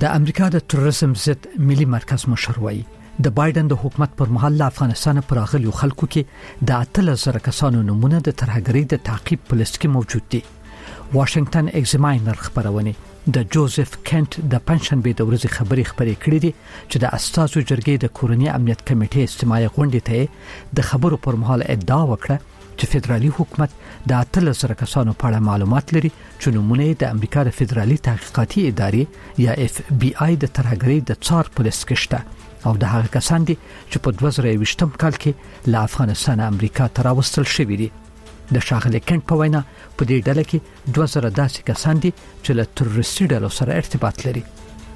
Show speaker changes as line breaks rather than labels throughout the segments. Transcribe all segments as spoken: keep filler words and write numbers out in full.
د امریکا د تروریزم ضد ملي مرکز مشر وایي د بایدن د حکومت پر مهال افغانستان پر راغلي خلکو کې د اتل زره کسانو نمونه د ترهګرۍ د تعقیب په لست کې موجود دي. واشنگټن ایگزاماینر خبرونه د جوزف کینټ د پنځشنبه د ورځې خبري خبري کړې دي چې د استازو جرګې د کورنۍ امنیت کمیټې استماعي غونډې ته د خبرو پر مهال ادعا وکړه چې فدرالي حکومت د اتل زره کسانو په اړه معلومات لري چې نمونه د امریکا د فدرالي تحقیقاتي ادارې یا اف بی آی د ترهګرۍ د څار پولیس کې شته او د هغه کسان دي چې په دوه زره یوویشتم کال کې له افغانستان امریکا ته راوستل شوي دي. د شاغلي کینټ په وینا په دې ډله کې دوه زره داسې کسان دي چې له تروریستي ډلو سره ارتباط لري.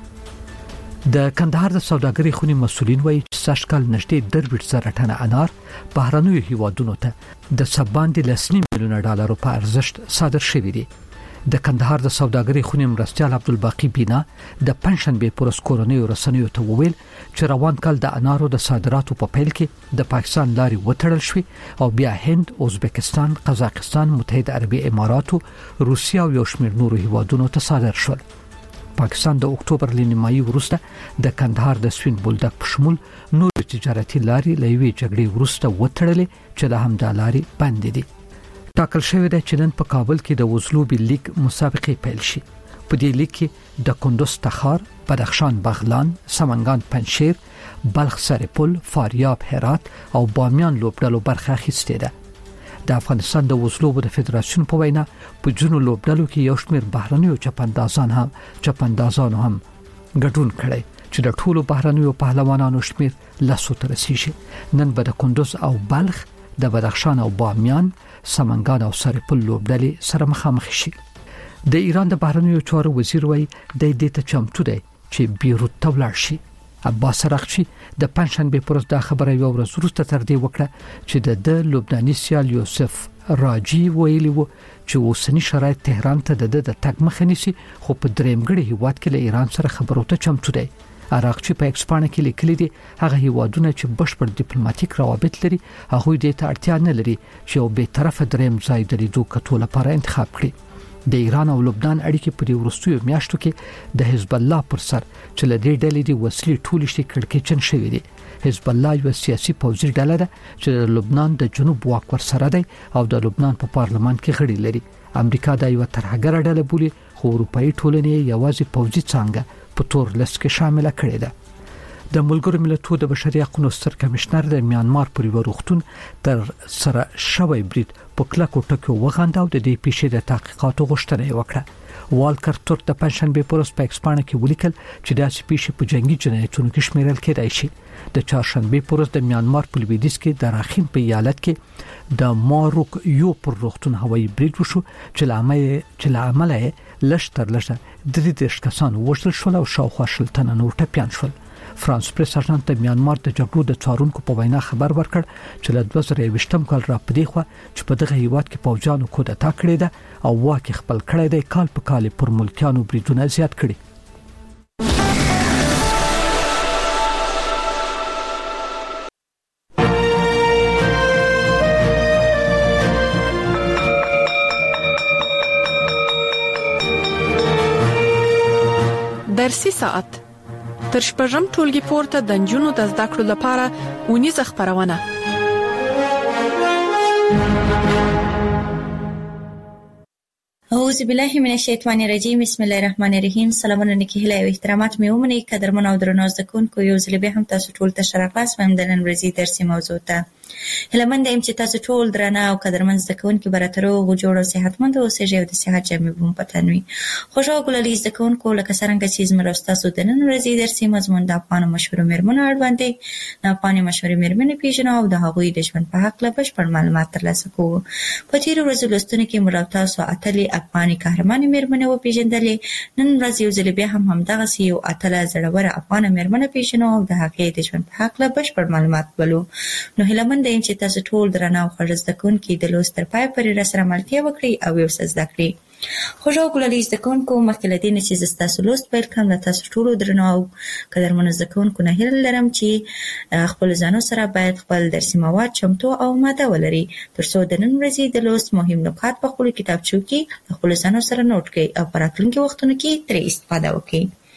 د کندهار د سوداګرۍ خونې مسولین وایي چې سږکال نږدې درویشت زره ټنه انار بهرنیو هیوادونو ته د سباندې لسنیم میلیونه ډالرو په ارزښت صادر شوي دي. د کندهار د سوداګرۍ خونې مرستیال عبدالباقی بینا د پنځشنبه پر ورځ کورنیو رسنیو ته وویل چې روان کال د انارو د صادراتو په پیل کې د پاکستان لارې وتړل شوې او بیا هند، ازبکستان، قزاقستان، متحده عربي اماراتو، روسیه او یو شمېر نورو هیوادونو ته صادر شول. پاکستان د اکتوبر لنیمایي وروسته د کندهار د سوین بولدک په شمول نور تجارتي لارې لوي جګړې وروسته وتړلې چې له همدا لارې بند دي. ټاکل شوی دی چې نن په کابل کې د وزلوبي لیگ مسابقې پیل شي. په دې لیگ کې د کندوز تخار، بدخشان بغلان، سمنګان پنجشیر، بلخ سرپل، فاریاب هرات او بامیان لوبډلو برخه اخیستې ده. د افغانستان د وزلوبو د فدراسیون په وینا په جنو لوبډلو کې یو شمېر بهرنیو چپندازان هم چپندازانو هم ګډون کړي چې د ټولو بهرنیو پهلوانانو شمېر لسو ته رسیږي. نن به د کندوز او بلخ، د بدخشان او بامیان، سمنګان او سرپل لوبډلې سره مخامخ شي. د ایران د بهرنیو چارو وزیر وایي د دې ته چمتو دی چې بیروت ته ولاړ شي. عباس رغچی د پنځشنبه پر ورځ د خبري یو ورځ وروسته تر دې وکړه چې د لبناني سیال یوسف راجی ویلي وو چې اوسنی شرایط تهران ته د د تګ مخه نیسي، خو په درېمګړي هیواد کې له ایران سره خبرو ته چمتو دی. عراقچی په ایکسپانه کې لیکلي دي هغه هیوادونه چې بشپړ ډیپلوماټیک روابط لري هغه دې ته اړتیا نه لري چې یو به طرفه درېم ځای د لیدو کتو لپاره انتخاب کړي. د ایران او لبنان اړیکې په دې وروستیو میاشتو کې د حزب الله پر سر چې له دې ډلې د وسلې ټولې شي کړکېچن شوې دي. حزب الله یو سیاسي پوځي ډله ده چې د لبنان د جنوب واک ور سره دی او د لبنان په پارلمان کې غړي لري. امریکا دا یو ترهګره ډله بولي، خو اروپאי ټولنې یوازې پوځي څنګه په تور لست کې شامل کړي ده. د ملګرو ملتونو د بشري حقوقو ستر کمشنر د میانمار پر وروختون تر سره شوی برید په کلکو ټکو وغنداو د دې پیښې د تحقیقاتو غوښتنه وکړه. والکر تورک د پنځشنبه پر ورځ په ایکسپانه کې ولیکل چې داسې پیښې په جنگي جنایتونو کې شمیرل کېدای شي. د چهارشنبه پر ورځ د میانمار په لویدیځ کې د راخین په ایالت کې د ماروک یو پر وروختون هوایي برید وشو چې لامل چې لامل لږ تر لږه درې دېرش کسان وژل شول او شاوخوا شل تنه نور ټپیان شول. فرانس پریس اژانس د میانمار د جګړو د څارونکو په وینا خبر ورکړ چې له دوه زره یوویشتم کال را پدې خو چې په دغه هیواد کې پوجانو کودتا کړې ده او واکه خپل کړی دی، کال په کال پر ملکیانو بریدونه زیات کړي.
درسي ساعت تر شپږم ټولګي پورته د نجونو د زده کړو لپاره اونیزه خبرونه.
اعوذ بالله من الشیطان الرجیم، بسم الله الرحمن الرحیم. سلامونه نیکی هیله او احترامات مې ومنئ قدرمن او درنو زده کوونکو، یو ځل بیا هم تاسو ټول ته شرافت وایم د نن ورځې درسي موضوع ته. هیله مند یم چې تاسو ټول درنه او قدرمن زده کوونکي به راته روغ جوړ او صحتمند اوسئ او د صحت جامې به مو په تن وي. خوشحاله ګلالي زده کوونکو، لکه څرنګه چې زموږ او ستاسو د نن ورځې درسي مضمون د افغانو مشهورو میرمنو اړوند دی. د افغاني مشهورې میرمنې پیژنو او د هغوی د ژوند په هکله بشپړ معلومات ترلاسه کوو. په تېرو ورځو لوستونو کې موږ او تاسو اتلې افغاني قهرمانې میرمنې وپېژندلې. نن ورځ یو ځل بیا هم همدغسې یو اتله زړوره افغانه میرمنه پیژنو او د هغې د ژوند په هکله بشپړ معلومات ولو. نو هیله مند یم چې تاسو ټول درنه او خوږ زده کوونکي د لوست تر پایه پورې راسره ملتیا وکړئ او یو څه زده کړئ. خوږو ګلالي زده کوونکو، مخکې له دې نه چې زه ستاسو لوست پیل کړم، له تاسو ټولو درنو او قدرمنو زده کوونکو نه هیله لرم چې خپلو ځانو سره باید خپل درسي مواد چمتو او ماده ولري، تر څو د نن ورځې د لوست مهم نکات په خپلو کتابچو کې له خپلو ځانو سره نوټ کړئ او په راتلونکي وختونو کې ترې استفاده وکړئ.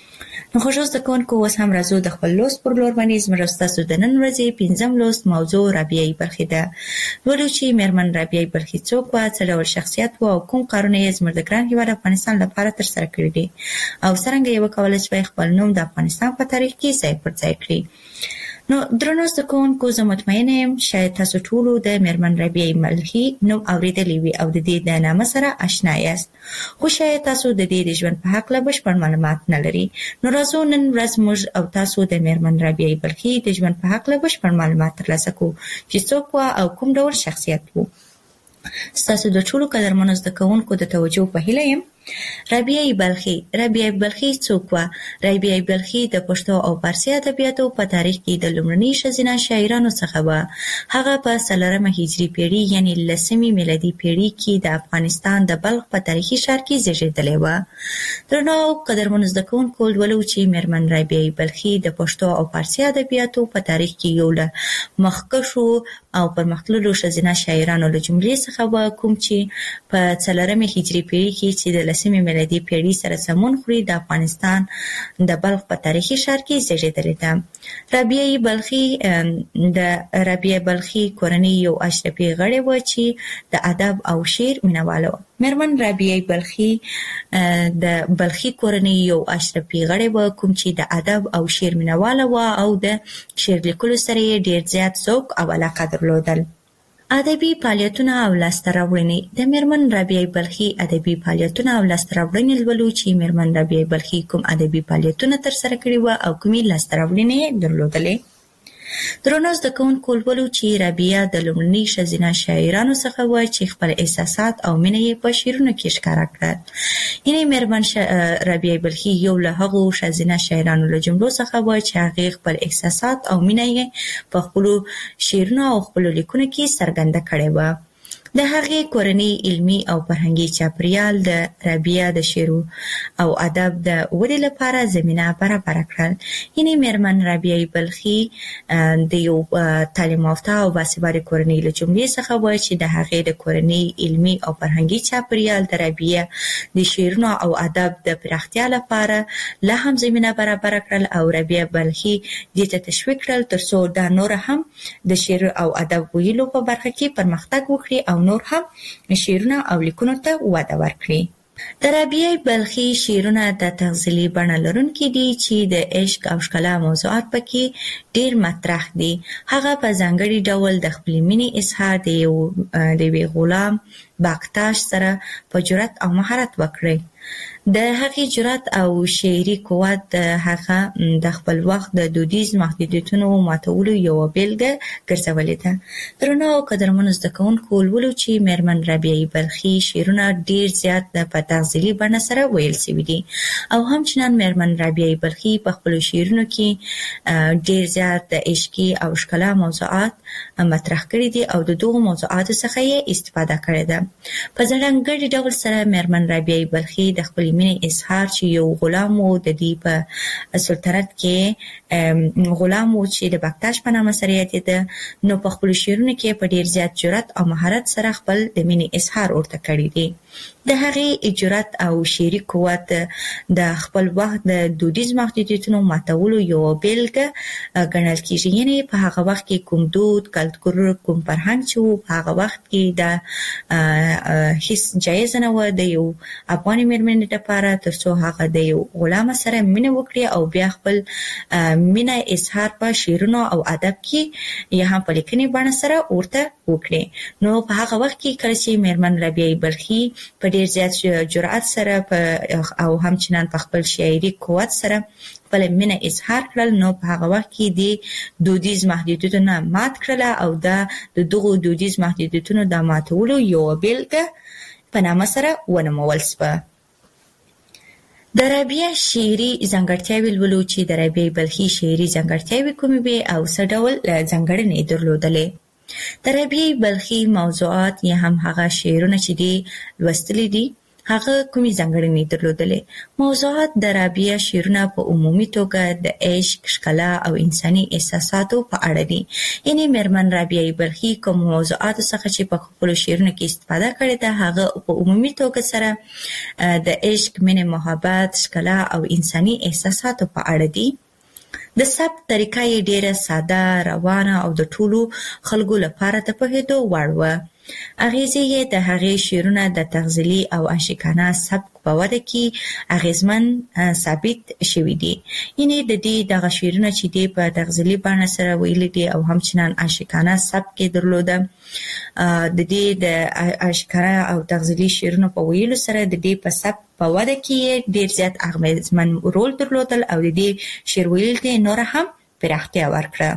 نو خوشو زکونکو اوس هم راځو د خپل لوست پر لور باندې زموږ تاسو د نن ورځې پنځم لوست موضوع رابعه بلخي ده. ولو چې میرمن رابعه بلخي څوک و، څه ډول شخصیت و او کوم کارونه یې زموږ د ګران هیواد افغانستان لپاره ترسره کړي دي او څنګه یې وکولای شي خپل نوم د افغانستان په تاریخ کې ځای پر ځای کړي. نو درنو زکونکو زه مطمئنه یم شاید تاسو ټول د میرمن رابعه بلخي نوم اوریدلی وي او د دې د نامه سره آشنا یاست، خو شاید تاسو د دې د ژوند په حق له بشپړ معلومات نه لري. نو راځو نن ورځ موږ او تاسو د میرمن رابعه بلخي د ژوند په حق له بشپړ معلومات ترلاسه کوو چې څوک و او کوم ډول شخصیت و. ستاسو د ټولو قدرمنو زده کوونکو د توجه په هیله یم. رابعه بلخي رابعه بلخي څوک و؟ رابعه بلخي د پښتو او فارسي ادبیاتو په تاریخ کې د لومړني ښځینه شاعرانو څخه و. هغه په څلورمه هجري پیړۍ یعنی لسمې میلادي پیړۍ کې د افغانستان د بلخ په تاریخي ښار کې زیږېدلې و. درنو قدرمنو زده کوونکو، ولو چې میرمن رابعه بلخي د پښتو او فارسي ادبیاتو په تاریخ کې یو له مخکښو او پرمختللو ښځینه شاعرانو له جملې څخه و، کوم چې په څلورمه هجري پیړۍ کې چې د لسمې میلادي پیړۍ سره سمون خوري د افغانستان د بلخ په تاریخي ښار کې زیږېدلې ده. رابعه بلخي د رابعه بلخي کورنۍ یو اشرفي غړی و چې د ادب او شعر مینواله و. میرمن رابعه بلخي د بلخي کورنۍ یو اشرفي غړی و کوم چې د ادب او شعر مینواله و او د شعر لیکلو سره یې ډیر زیات ذوق او علاقه درلودل. ادبي فعالیتونه او لاسته راوړنې. د میرمن رابعه بلخي ادبي فعالیتونه او لاسته راوړنې لولو چې میرمن رابعه بلخي کوم ادبي فعالیتونه ترسره کړي و او کومې لاسته راوړنې درلودلې. درنو زده کوونکو، ولو چې رابعه د لومړني ښځینه شاعرانو څخه و چې خپل احساسات او مینه یې په شعرونو کې ښکاره کړل. یعنې میرمن رابعه بلخي یو له هغو ښځینه شاعرانو له جملو څخه و چې هغې خپل احساسات او مینه یې په خپلو شعرونو او خپلو لیکنو کې څرګنده کړې وه. د هغې کورنۍ علمي او فرهنګي چاپیریال د رابعه د شعر او ادب د ودې لپاره زمینه برابره کړل. یعنې میرمن رابعه بلخي د یو تعلیم یافته او باسواده کورنۍ له جملې څخه و چې د هغې د کورنۍ علمي او فرهنګي چاپیریال د رابعه د شعرونو او ادب د پراختیا لپاره لا هم زمینه برابره کړل او رابعه بلخي دې ته تشویق کړل ترڅو دا نور هم د شعر او ادب ویلو په برخه کې پرمختګ وکړي او نور هم شعرونه او لیکنو ته وده ورکړي. د رابعه بلخي شعرونه د تغزلي بڼه لرونکي دي چې د عشق او ښکلا موضوعات پکې ډیر مطرح دي. هغه په ځانګړي ډول د خپلې مینې اظهار د یو د یوې غلام باغتاش سره په جرأت او مهارت وکړي. د هغې جرأت او شعري قوت د هغه د خپل وخت د دودیز محدودیتونو ماتولو یوه بیلګه ګرځولې ده. درنو قدرمنو زده کوونکو، ولو چې میرمن رابعه بلخي شعرونه ډیر زیات په تغزلي بڼه سره ویل شوي دي او همچنان میرمن رابعه بلخي په خپلو شعرونو کې ډیر زیات د عشقي او ښکلا موضوعات مطرح کړي دي او د دغو موضوعاتو څخه یې استفاده کړې ده. په ځانګړي ډول سره میرمن رابعه بلخي د خپلې مینې اظهار چې یو غلام و د دې په سلطنت کې غلام و چې د باغتاش په نامه سره یادېده، نو په خپلو شعرونو کې په ډیر زیات جرأت او مهارت سره خپل د مینې اظهار ورته کړی دی. د هغې جرأت او شعري قوت د خپل وخت د دودیز محدودیتونو ماتولو یوه بیلګه ګڼل کېږي. یعنې په هغه وخت کې کوم دود، کلتور، کوم فرهنګ چې و په هغه وخت کې دا هیڅ جایز نه و د یو افغاني مېرمنې لپاره ترڅو هغه د یو غلام سره مینه وکړي او بیا خپل مینه اظهار په شعرونو او ادب کې یا هم په لیکنې بڼه سره ورته وکړي. نو په هغه وخت کې کله چې میرمن رابعه بلخي په ډیر زیات جرأت سره او همچنان په خپل شاعري قوت سره خپل مینه اظهار کړل، نو په هغه وخت کې د دودیز محدودیتونه مات کړل او دا د دغو دودیز محدودیتونو د ماتولو یوه بیلګه په نامه سره ونومول شوه. د رابعه شعري ځانګړتیاوې لولو چې د رابعه بلخي شعري ځانګړتیاوې کومې وې او څه ډول ځانګړنې یې درلودلې. د رابعه بلخي موضوعات یا هم هغه شعرونه چې دي لوستلي دي هغه کومې ځانګړنې درلودلې. موضوعات د رابعه شعرونه په عمومي توګه د عشق، ښکلا او انساني احساساتو په اړه دي. یعنی میرمن رابعه بلخي کوم موضوعات څخه چې په خپل شعرونو کې استفاده کړې ده هغه په عمومي توګه سره د عشق، مینه، محبت، ښکلا او انساني احساساتو په اړه دي. د ثبت طریقه یې ډیره ساده، روانه او د ټولو خلکو لپاره د پوهېدو وړ وه. اغیزې یې د هغې شعرونه د تغزلي او عاشقانه سبک په وده کې اغیزمن ثابت شوي دي. یعنې د دې دغه شعرونه چې دی په تغزلي بڼه سره ویلي دي او همچنان عاشقانه سبک یې درلوده. د دې د عاشقانه او تغزلي شعرونو په ویلو سره د دې په سبک په وده کې ډیر زیات اغیزمن رول درلودل او د دې شعر ویل ته نور هم پراختیا ورکړه.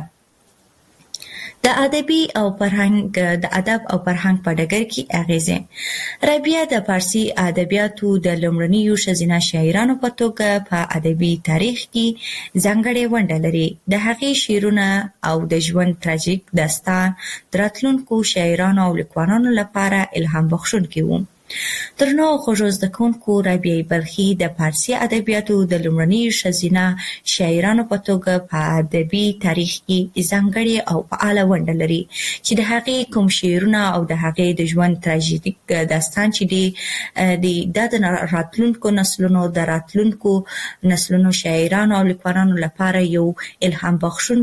د ادبي او فرهنګ د ادب او فرهنګ په ډګر کې اغیزې. رابعه د فارسي ادبیاتو د لومړنیو ښځینه شاعرانو په توګه په ادبي تاریخ کې ځانګړې ونډه لري. د هغې شعرونه او د ژوند تراژیک داستان د راتلونکو شاعرانو او لیکوالانو لپاره الهام بخښونکي وو. درنو او خوږو زده کوونکو، رابعه بلخي د فارسي ادبیاتو د لومړنیو ښځینه شاعرانو په توګه په ادبي تاریخ کې ځانګړې او فعاله ونډه لري چې د هغې کوم شعرونه او د هغې د ژوند تراژیک داستان چې دی د راتلونکو نسلونو د راتلونکو نسلونو شاعرانو او لیکوالانو لپاره یو الهام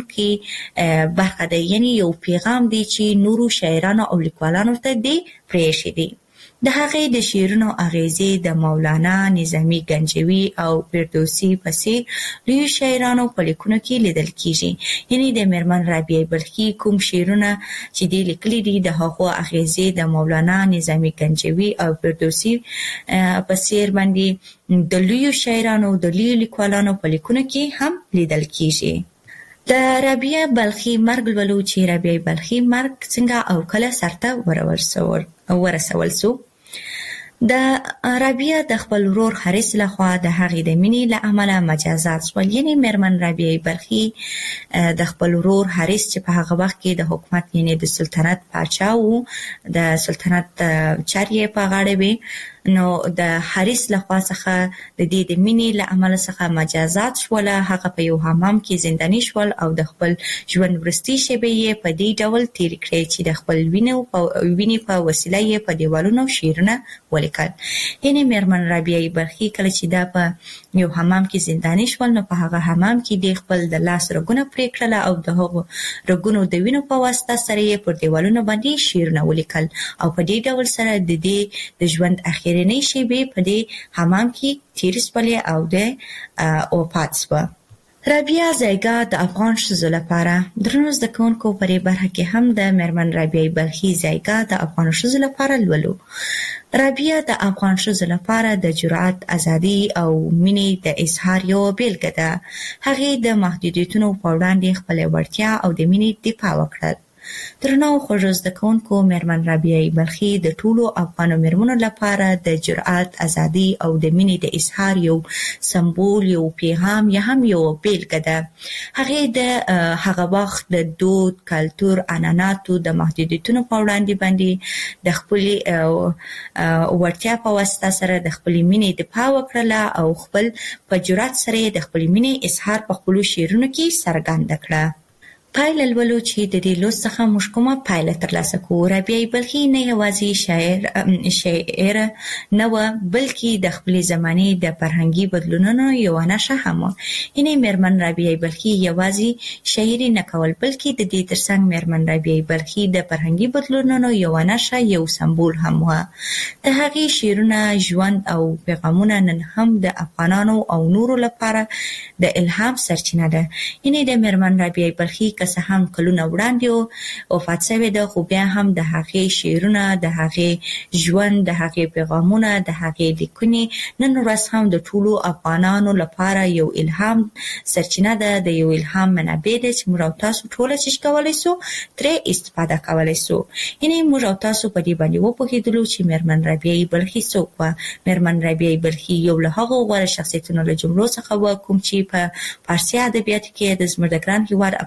بخښونکی برخه ده. یعنی یو پیغام دی چې نورو شاعرانو او لیکوالانو ته دی پرېښی دی. د هغې د شعرونو اغیزې د مولانا، نظامي گنجوي او فردوسي په څېر لویو شاعرانو په لیکنو کې لیدل کېږي. یعنې د میرمن رابعه بلخي کوم شعرونه چې دی لیکلي دي د هغو اغیزې د مولانا، نظامي گنجوي او فردوسي په څېر باندې د لویو شاعرانو د لویو لیکوالانو په لیکنو کې هم لیدل کېږي. د رابعه بلخي مرګ لولو چې رابعه بلخي مرګ څنګه او کله سرته ورسول سو. د رابعه د خپل ورور حارث لخوا د هغې د مینې له امله مجازات شول. یعنې میرمن رابعه بلخي د خپل ورور حارث چې په هغه وخت کې د حکومت یعنې د سلطنت پاچا و، د سلطنت چارې یې په غاړه وې، نو د حارث لخوا څخه د دې د مینې له امله څخه مجازات شول. هغه په یو حمام کې زنداني شول او د خپل ژوند وروستۍ شېبې یې په دې ډول تېرې کړې چې د خپل وینې په وسیله یې په دیوالونو شعرونه ولیکل. یعنې میرمن رابعه بلخي کله چې دا په یو حمام کې زنداني شول نو په هغه حمام کې د خپل د لاس رګونه پرې کړله او د هغو رګونو د وینو په واسطه سره یې پر دیوالونو باندې شعرونه ولیکل او په دې ډول سره د دې د ژوند اخر اخرنۍ شېبې په دې حمام کې تېرې شولې او د وفات شوه. رابعه ځایګاه د افغان ښځو لپاره. درنو زده کوونکو، په دې برخه کې هم د میرمن رابعه بلخي ځایګاه د افغان ښځو لپاره لولو. رابعه د افغان ښځو لپاره د جرأت، ازادي او مینې د اظهار یوه بیلګه ده. هغې د محدودیتونو په وړاندې خپله وړتیا او د مینې دفاع وکړل. درنو او خوږو زده کوونکو، میرمن رابعه بلخي د ټولو افغانو میرمنو لپاره د جرأت، ازادي او د مینې د اظهار یو سمبول، یو پیغام یا هم یو بیلګه ده. هغې د هغه وخت د دود، کلتور، عنعناتو د محدودیتونو په وړاندې باندې د خپلې وړتیا په واسطه سره د خپلې مینې دفاع وکړله او خپل په جرأت سره د خپلې مینې اظهار په خپلو شعرونو کې څرګنده کړه. پایله لولو چې د دې لوست څخه موږ کومه پایله ترلاسه کوو. رابعه بلخي نه یوازې شاعر شاعر نه وه بلکې د خپلې زمانې د فرهنګي بدلونونو یوه نښه هم وه. یعنې میرمن رابعه بلخي یوازې شاعري نه کول بلکې د دې ترڅنګ میرمن رابعه بلخي د فرهنګي بدلونونو یوه نښه، یو سمبول هم وه. د هغې شعرونه، ژوند او پیغامونه نن هم د افغانانو او نورو لپاره د الهام سرچینه ده. یعنې د میرمن رابعه بلخي که څه هم کلونه وړاندې وفات شوې ده خو بیا هم د هغې شعرونه، د هغې ژوند، د هغې پیغامونه، د هغې لیکنې نن ورځ هم د ټولو افغانانو لپاره یو الهام سرچینه ده، د یو الهام منابع ده چې موږ او تاسو ټوله چې کولی سو ترې استفاده کولی سو. یعنې موږ او تاسو په دې باندې وپوهېدلو چې میرمن رابعه بلخي څوک وه. میرمن رابعه بلخي یو له هغو غوره شخصیتونو له جملو څخه وه کوم چې په فارسي ادبیاتو کې د زموږ د ګران هېواد افغانستان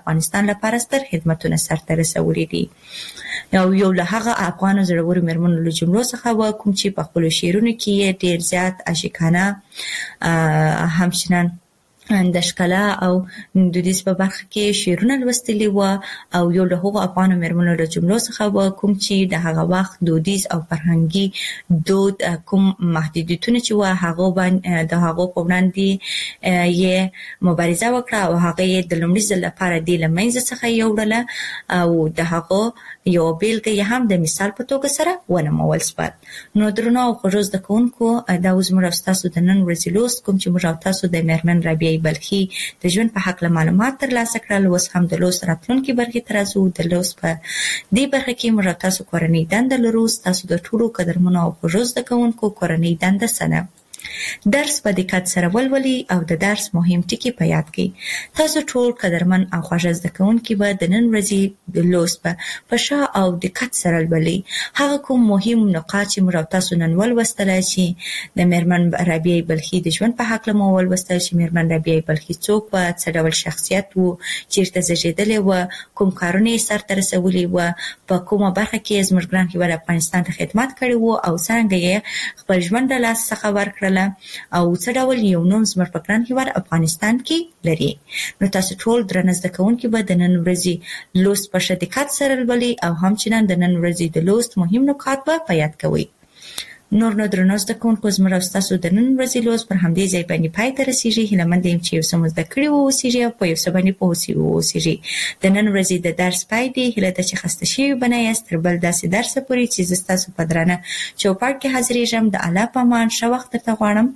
افغانستان لپاره ستر خدمتونه سرته رسولي دي. یو یو له هغه افغان زړورو مېرمنو له جملو څخه و کوم چې په خپل شعرونو کې ډیر زیات عاشقانه همچنان د ښکلا او دودیز په برخه کې شعرونه لوستلي و او یو له هغو افغانو مېرمنو له جملو څخه و کوم چې د هغه وخت دودیز او فرهنګي دود کوم محدودیتونه چې و هغه باندې د هغه په وړاندې یې مبارزه وکړه او هغه یې د لومړي ځل لپاره د لمنځه څخه یوړله او د هغه یو بیلګه یې هم د مثال په توګه سره ونمول سپارل. نو درنو او خوږو زده کوونکو دا اوس موږ تاسو د نن ورځې لوست کوم چې موږ تاسو د مېرمن رابعه بلخي د ژوند په حق معلومات ترلاسه کړل. اوس هم د لوست راتلونکي برخې ته راځو. د لوست په دې برخه کې موږ تاسو کورنۍ دنده لرو. تاسو د ټولو قدرمنو او خوږو زده کوونکو کورنۍ دنده سنه درس په دقت سره ولولي او د درس مهم ټکي په یاد کړئ. تاسو ټول قدرمن او خوږ زده کوونکي به د نن ورځې د لوست په ښه او دقت سره ولولي. هغه کوم مهم نقاط چې موږ تاسو نن ولوستل چې د مېرمن رابعه بلخي د ژوند په حق مو ولوستل چې مېرمن رابعه بلخي څوک و، څه ډول شخصیت و، چیرته زیږېدلې و، کوم کارونه یې سرته رسولي و، په کومه برخه کې زموږ ګران هېواد افغانستان ته خدمت کړی و او څنګه یې خپل ژوند له لاسه څخه ورکړل او څه ډول یو نوم زموږ په ګران هېواد افغانستان کې لري. نو تاسو ټول درنه زده کوونکي به د نن ورځې لوست په ښه دقت سره لولئ او همچنان د نن ورځې د لوست مهم نکات به په یاد کوئ. نور نو درنو زده کوونکو زموږ او ستاسو د نن ورځې لوست پر همدې ځای باندې پای ته رسېږي. هیله یم چې یو څه مو زده کړي واوسېږي او په یو څه باندې پوه واوسېږي. د نن ورځې د درس پای دی. هیله ده چې خسته شوي به نه یاست. تر بل داسې درسه پورې چې زه ستاسو په درانه چوپړ کې حاضرېږم. د الله په امان ښه وخت درته غواړم.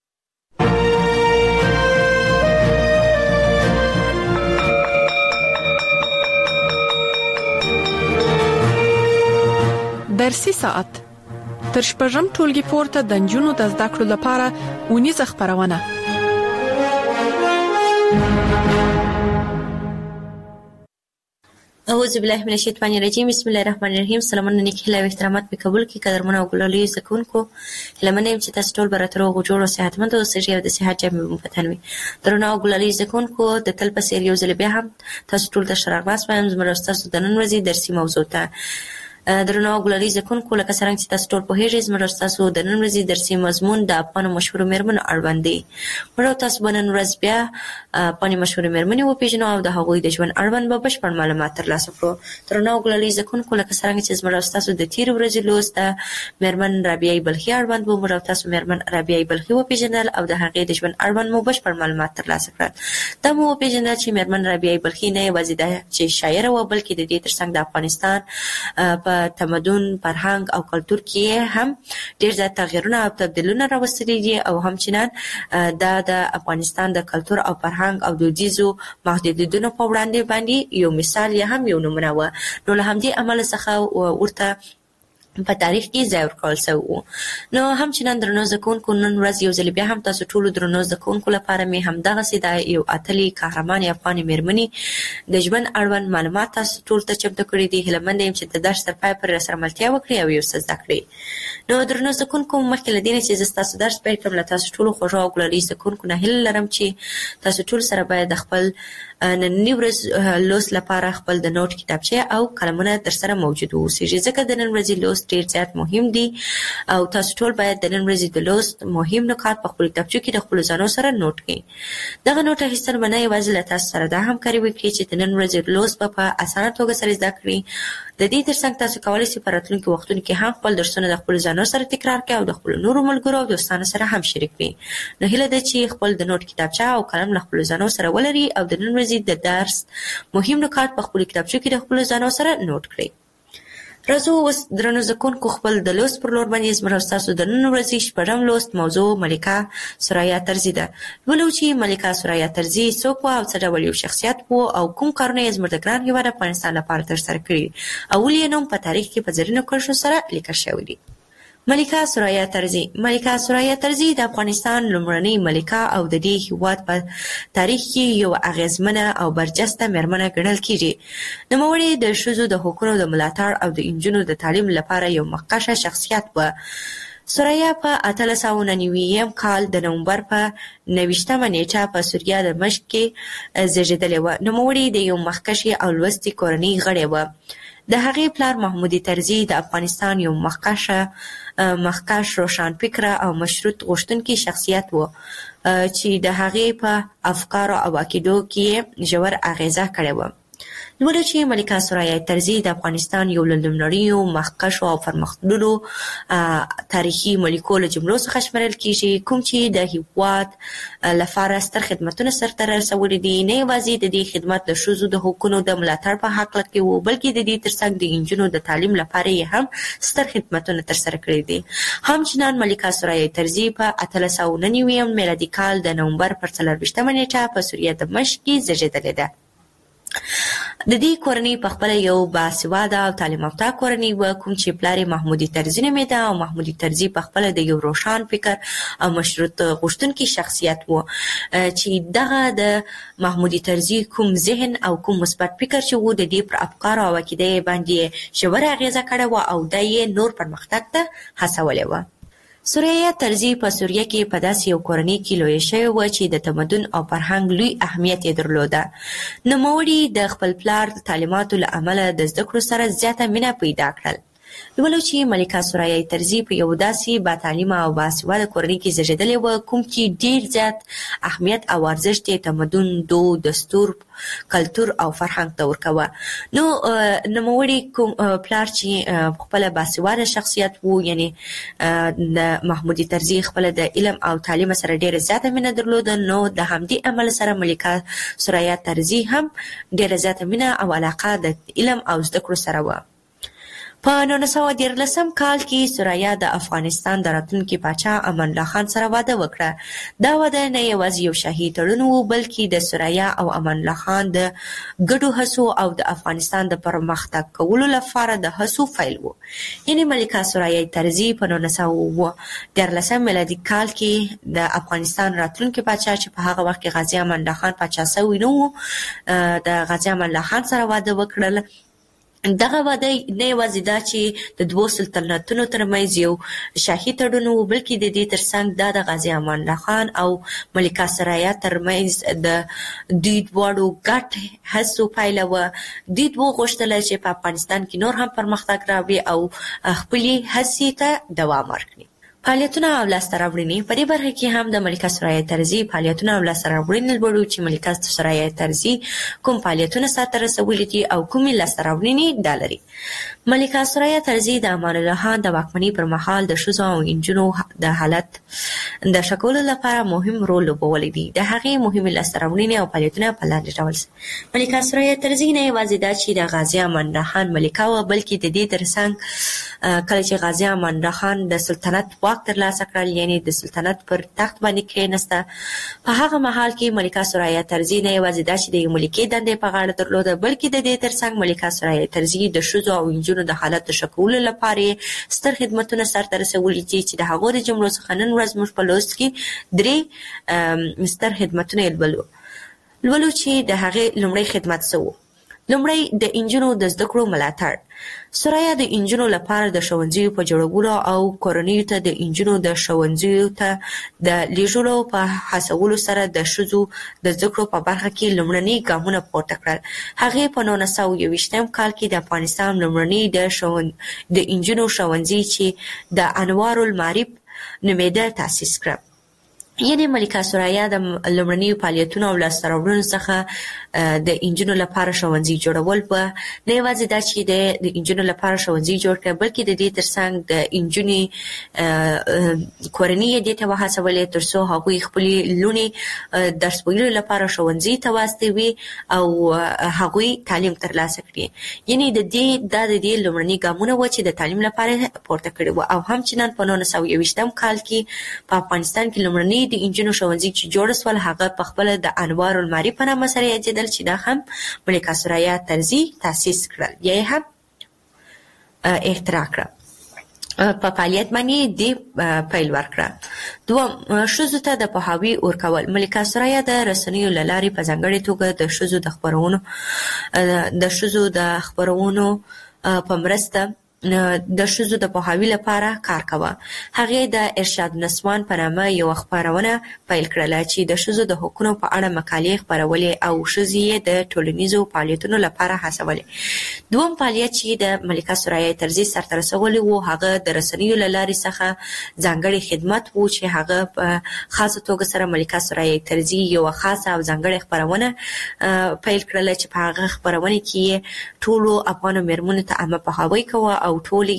درسي ساعت تر شپږم ټولګي پورته د نجونو د زده کړو لپاره ونیزه خبرونه.
اعوذ بالله من الشیطان الرجیم. بسم الله الرحمن الرحیم. سلامونه نیک هیله او احترامات په قبول کې قدرمنو او ګلالي زکونکو. لمنه يم چې تاسو ټول براتر او جوړ او صحتمند اوسئ او د صحت جامې په تنوي. درنو او ګلالي زکونکو د تل په سیر یو ځل بیا هم تاسو ټول د شرغاس وایم زموږ تاسو د نن ورځې درسي موضوع ته درنو او ګلالي زکونکو لکه څنګه چې تاسو ټول په هیڅ زموږ تاسو د نن ورځې درسي مضمون د افغان مشهور مېرمنو اړوند دی. موږ تاسو باندې ورځ بیا افغان مشهور مېرمنې و پیژنو او د هغوی د ژوند اړوند به بشپړ معلومات ترلاسه کړو. درنو او ګلالي زکونکو لکه څنګه چې زموږ تاسو د تیر ورځې لوست مېرمن رابعه بلخي اړوند و. موږ تاسو مېرمن رابعه بلخي و پیژنل او د هغې د ژوند اړوند مو بشپړ معلومات ترلاسه کړل. دا مو پیژنل چې مېرمن رابعه بلخي نه یوازې د چې شاعره و بلکې د دې ترڅنګ د افغانستان په تمدن فرهنګ او کلتور کې هم ډېر زیات تغیرونه او تبدیلونه راوستلي دي او همچنان دا د افغانستان د کلتور او فرهنګ او دودیزو محدودیتونو په وړاندې باندې یو مثال یا هم یو نمونه و. نو له همدې عمل څخه ورته په تاریخ کې ځای ورکول شوی و. نو همچنان درنو زده کوونکو نن ورځ یو ځل بیا هم تاسو ټولو درنو زده کوونکو لپاره مې همدغسې د یو اتلې قهرمانې افغانې مېرمنې د ژوند اړوند معلومات تاسو ټولو ته چمتو کړي دي. هیله یم چې د درس تر پایه پورې راسره ملتیا وکړئ او یو څه زده کړئ. نو درنو زده کوونکو مخکې له دې نه چې زه ستاسو درس پیل کړم له تاسو ټولو خوږو او ګلالي زده کوونکو نه هیله لرم چې تاسو ټول سره باید د خپل ننني ورځ لوست لپاره خپل د نوٹ کتابچه او قلمونه درسره موجود اوسئ ځکه د نن ورځې لوست ډېر زیات مهم دي او تاسو ټول باید د نن ورځې د لوست مهم نکات په خپل کتابچو کې د خپل ځانو سره نوٹ کړئ. دغه نوٹ اخیستل باندې یوازې له تاسو سره دا همکاري وکړي چې د نن ورځې لوست په اسانه توګه سره زده کړئ. د دې ترڅنګ تاسو کولی شئ په راتلونکي وختونو کې هم خپل درسونه د خپل ځانو سره تکرار کړئ او د خپل نورو ملګرو او دوستانو سره هم شریک کړئ. نو هیله ده چې خپل د نوٹ کتابچه او قلم له خپل ځانو سره ولري او د نن ورځې د درس مهم نکات په خپل کتابچو کې د خپل ځانو سره نوٹ کړئ. راځو اوس درنو زده کوونکو خپل د لوست پر لور باندې زموږ ستاسو د نن ورځې شپږم لوست موضوع ملکه ثریا طرزي ده. ولو چې ملکه ثریا طرزي څوک وه او څه ډول یو شخصیت و او کوم کارونه یې زموږ د ګران هېواد افغانستان لپاره ترسره کړي او ولې یې نوم په تاریخ کې په زرینو کرښو سره لیکل شوی دی. ملکه ثریا طرزي ملکه ثریا طرزي د افغانستان لومړنۍ ملکه او د دې هېواد په تاریخ کې یو اغیزمنه او برجسته مېرمنه ګڼل کېږي. نوموړې د ښځو د حقونو د ملاتړ او د نجونو د تعلیم لپاره یو مخکښه شخصیت وه. سوریا په اتلس سوه نهه کال د نومبر په نویشتمه نیټه په سوریه د دمشق کې زیږېدلې وه. نوموړې د یو مخکښې او لوستې کورنۍ غړې وه. د هغې پلار محمودي طرزي د افغانستان یو مخکښه مخکښ روښانفکره او مشروط غوښتونکی شخصیت و چې د هغې په افکارو او عقیدو کې ژور اغیزه کړې وه. لولو چې ملکه ثریا طرزي د افغانستان یو له لومړنیو مخکښو او پرمختللو تاریخي ملکو له جملو څخه شمېرل کیږي، کوم چې د هېواد لپاره ستر خدمتونه سرته رسولي دي. نه یوازې د دې خدمت د ښځو د حقونو د ملاتړ په هکله کې و، بلکې د دې ترڅنګ د نجونو د تعلیم لپاره یې هم ستر خدمتونه ترسره کړي دي. همچنان ملکه ثریا طرزي په اتلس سوه نهه میلادي کال د نومبر پر څلرویشتمه نیټه په سوریه د دمشق کې زیږېدلې ده. د دې کورنۍ په خپله یو باسواده او تعلیم یافته کورنۍ وه، کوم چې پلار یې محمودي طرزي نومېده او محمودي طرزي په خپله د یو روښان فکر او مشروط غوښتونکي شخصیت و چې دغه د محمودي طرزي کوم ذهن او کوم مثبت فکر چې و د دې پر افکارو او عقیده یې باندې ژوره اغېزه کړې وه او دا یې نور پرمختګ ته هڅولې وه. ثریا طرزي په سوریه کې په داسې یو کورنۍ کې لویه شوې وه چې د تمدن او فرهنګ لوی اهمیت یې درلوده. نوموړي د خپل پلار د تعلیماتو له امله د زده کړو سره زیاته مینه پیدا کړل. لولو چې ملکه ثریا طرزي په یو داسې با تعلیمه او باسواده کورنۍ کې زیږېدلې وه، کوم چې ډېر زیات اهمیت او ارزښت یې تمدن، دود، دستور، کلتور او فرهنګ ته ورکوه. نو نوموړي کوم پلار چې خپله باسواده شخصیت و، یعنې د محمودي طرزي خپله د علم او تعلیم سره ډېره زیاته مینه درلوده، نو د همدې عمل سره ملکه ثریا طرزي هم ډېره زیاته مینه او علاقه د علم او زده کړو سره وه. په نولس سوه دیارلسم کال کې ثریا د افغانستان د راتلونکي پاچا امان الله خان سره واده وکړه. دا واده نه یوازې یو شاهي تړون و، بلکې د ثریا او امان الله خان د ګډو هڅو او د افغانستان د پرمختګ کولو لپاره د هڅو پیل و. یعنې ملکه ثریا طرزي په نولس سوه دیارلسم میلادي کال کې د افغانستان راتلونکي پاچا چې په هغه وخت کې غازي امان الله خان پاچا سوی نه و، د غازي امان الله خان سره واده وکړل. دغه واده نه یوازې دا چې د دوو سلطنتونو ترمنځ یو شاهي تړون و، بلکې د دې ترڅنګ دا د غازي امان الله خان او ملکه ثریا ترمنځ د دوی دواړو ګډ هڅو پایله وه. دوی دوی غوښتل چې په افغانستان کې نور هم پرمختګ راوړي او خپلې هڅې ته دوام ورکړي. فعالیتونه او لاسته راوړنې په دې برخه کې هم د ملکه ثریا طرزي فعالیتونه او لاسته راوړنې لولو چې ملکه ثریا طرزي کوم فعالیتونه سرته رسولي دي او کومې لاسته راوړنې دا لري. ملکه ثریا طرزي د امان الله خان د واکمنۍ پر مهال د ښځو او نجونو د حالت د ښه کولو لپاره مهم رول لوبولی دی. د هغې مهمې لاسته راوړنې او فعالیتونه په لاندې ډول ملکه ثریا طرزي نه یوازې دا چې د غازي امان الله خان ملکه وه، بلکې د دې ترڅنګ کله چې غازي امان الله خان د سلطنت واک ترلاسه کړل، یعنې د سلطنت پر تخت باندې کېناسته، په هغه مهال کې ملکه ثریا طرزي نه یوازې دا چې د یو ملکې دندې په غاړه درلوده، بلکې د دې ترڅنګ ملکه ثریا طرزي د ښځو او نجونو د حالت د ښه کولو لپاره ستر خدمتونه سرته رسولي دي چې د هغو د جملو څخه نن ورځ موږ په لوست کې درې ستر خدمتونه یې لولو. لولو چې د هغې لومړی خدمت څه و؟ لومړی د نجونو د زده کړو ملاتړ. ثریا د نجونو لپاره د ښوونځیو په جوړولو او کورنیو ته د نجونو د ښوونځیو ته د لیږلو په هڅولو سره د ښځو د زده کړو په برخه کې لومړني ګامونه پورته کړل. هغې په نولس سوه یوویشتم کال کې د افغانستان لومړني د د نجونو ښوونځي چې د انوار المعارف نومېده تاسیس کړه. یعنې ملکه ثریا د لومړنیو فعالیتونو او لاسته راوړنو څخه د نجونو لپاره ښوونځي جوړول وه. نه یوازې دا چې د نجونو لپاره ښوونځي جوړ کړه، بلکې د دې ترڅنګ د نجونې کورنۍ یې دې ته وهڅولې تر څو هغوی خپلې لوڼې درس ویلو لپاره ښوونځي ته واستوي او هغوی تعلیم ترلاسه کړي. یعنې د دې دا د دې لومړني ګامونه وه چې د تعلیم لپاره پورته کړي وه. او همچنان په نولس سوه یوویشتم کال کې په افغانستان کې لومړني د نجونو ښوونځي چې جوړ سول هغه په خپله د انوار المعارف په نامه سره یادېدل چې دا هم ملکه ثریا طرزي تاسیس کړل یا یې هم اختراع کړه. په فعالیت باندې دې پیل ورکړه. دوم، ښځو ته د پوهاوي ورکول. ملکه ثریا د رسنیو له لارې په ځانګړې توګه د ښځو د خپرونو د ښځو د خپرونو په مرسته د شذو د پوهاوي لپاره کار کاوه. هغه د ارشاد نسوان په نامه یو خبرونه پیل کړله چې د شذو د حقوقو په اړه مقالې خبرولې او شذې د ټولنیزو فعالیتونو لپاره هڅولې. دوم فعالیت چې د ملکه ثریا طرزي سرته رسولي وو هغه د رسنیو لارې څخه ځانګړي خدمت وو چې هغه په خاصه توګه سره ملکه ثریا طرزي یو خاصه او ځانګړي خبرونه پیل کړله چې په هغه خبرونه کې ټولو افغان مېرمنو ته عامه پوهاوی کوه او ټول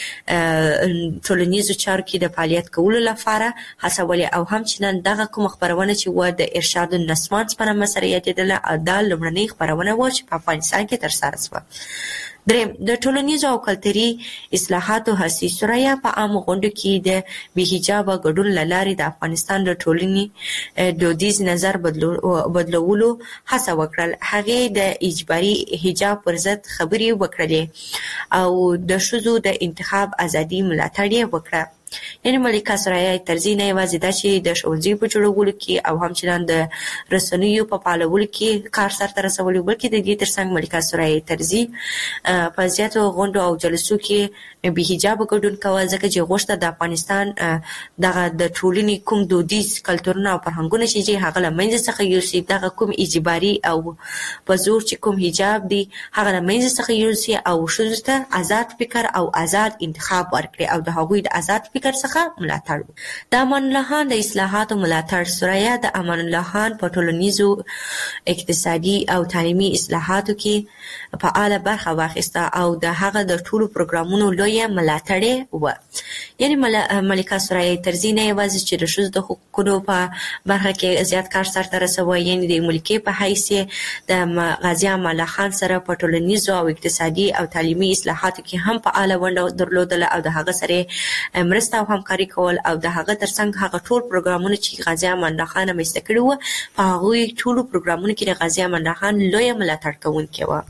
یې ټولنیزو چارو کې د فعالیت کولو لپاره هڅولې او همچنان دغه کوم خبرونه چې و د ارشاد النسوان په نامه سره یادېدله دا لومړنۍ خبرونه و چې په افغانستان کې ترسره شوه. دریم د ټولنیزو او کلتوري اصلاحاتو هڅې. ثریا په عام غونډو کې د بې حجابه ګډون له لارې د افغانستان د ټولنې دودیز نظر بدلولو هڅه وکړل. هغې د اجباري حجاب پر ضد خبرې وکړلې او د ښځو د انتخاب ازادي ملاتړ یې وکړه. یعنی ملکه ثریا طرزي نه یوازې دا چې د ښوونځي په جوړولو کې او همچنان د رسنیو په فعالولو کې کار سرته رسولي بلکې د دې ترڅنګ ملکه ثریا طرزي په زیاتو غونډو او جلسو کې بې حجابه ګډون کوه ځکه چې غوښته د افغانستان دغه د ټولنې کوم دودیز کلتورونه او فرهنګونه چې هغه له منځه څخه یوسي دغه کوم اجباري او په زور چې کوم حجاب دی هغه له منځه څخه یوسي او ښځو ته آزاد فکر او آزاد انتخاب ورکړي او د هغوی د آزاد فکر څخه ملاتړ. د امان الله خان د اصلاحاتو ملاتړ. ثریا د امان الله خان په ټولنیزو اقتصادي او تعلیمي اصلاحاتو کې فعاله برخه واخیسته او د هغه د ټولو پروګرامونو لویه ملاتړې و. یعنی ملکه ثریا طرزي نه یوازې چې د ښځو د حقوقو په برخه کې زیات کار سرته رسوي یعنی د ملکې په حیث د غازي امان الله خان سره په ټولنیزو او اقتصادي او تعلیمي اصلاحاتو کې هم فعاله ونډه درلودله او د هغه سره مرسته او همکاري کول او د هغه ترڅنګ هغه ټول پروګرامونه چې غازي امان الله خان رامنځته کړي وو په هغوی ټولو پروګرامونو کې د غازي امان الله خان لویه ملاتړ کوونکې وه.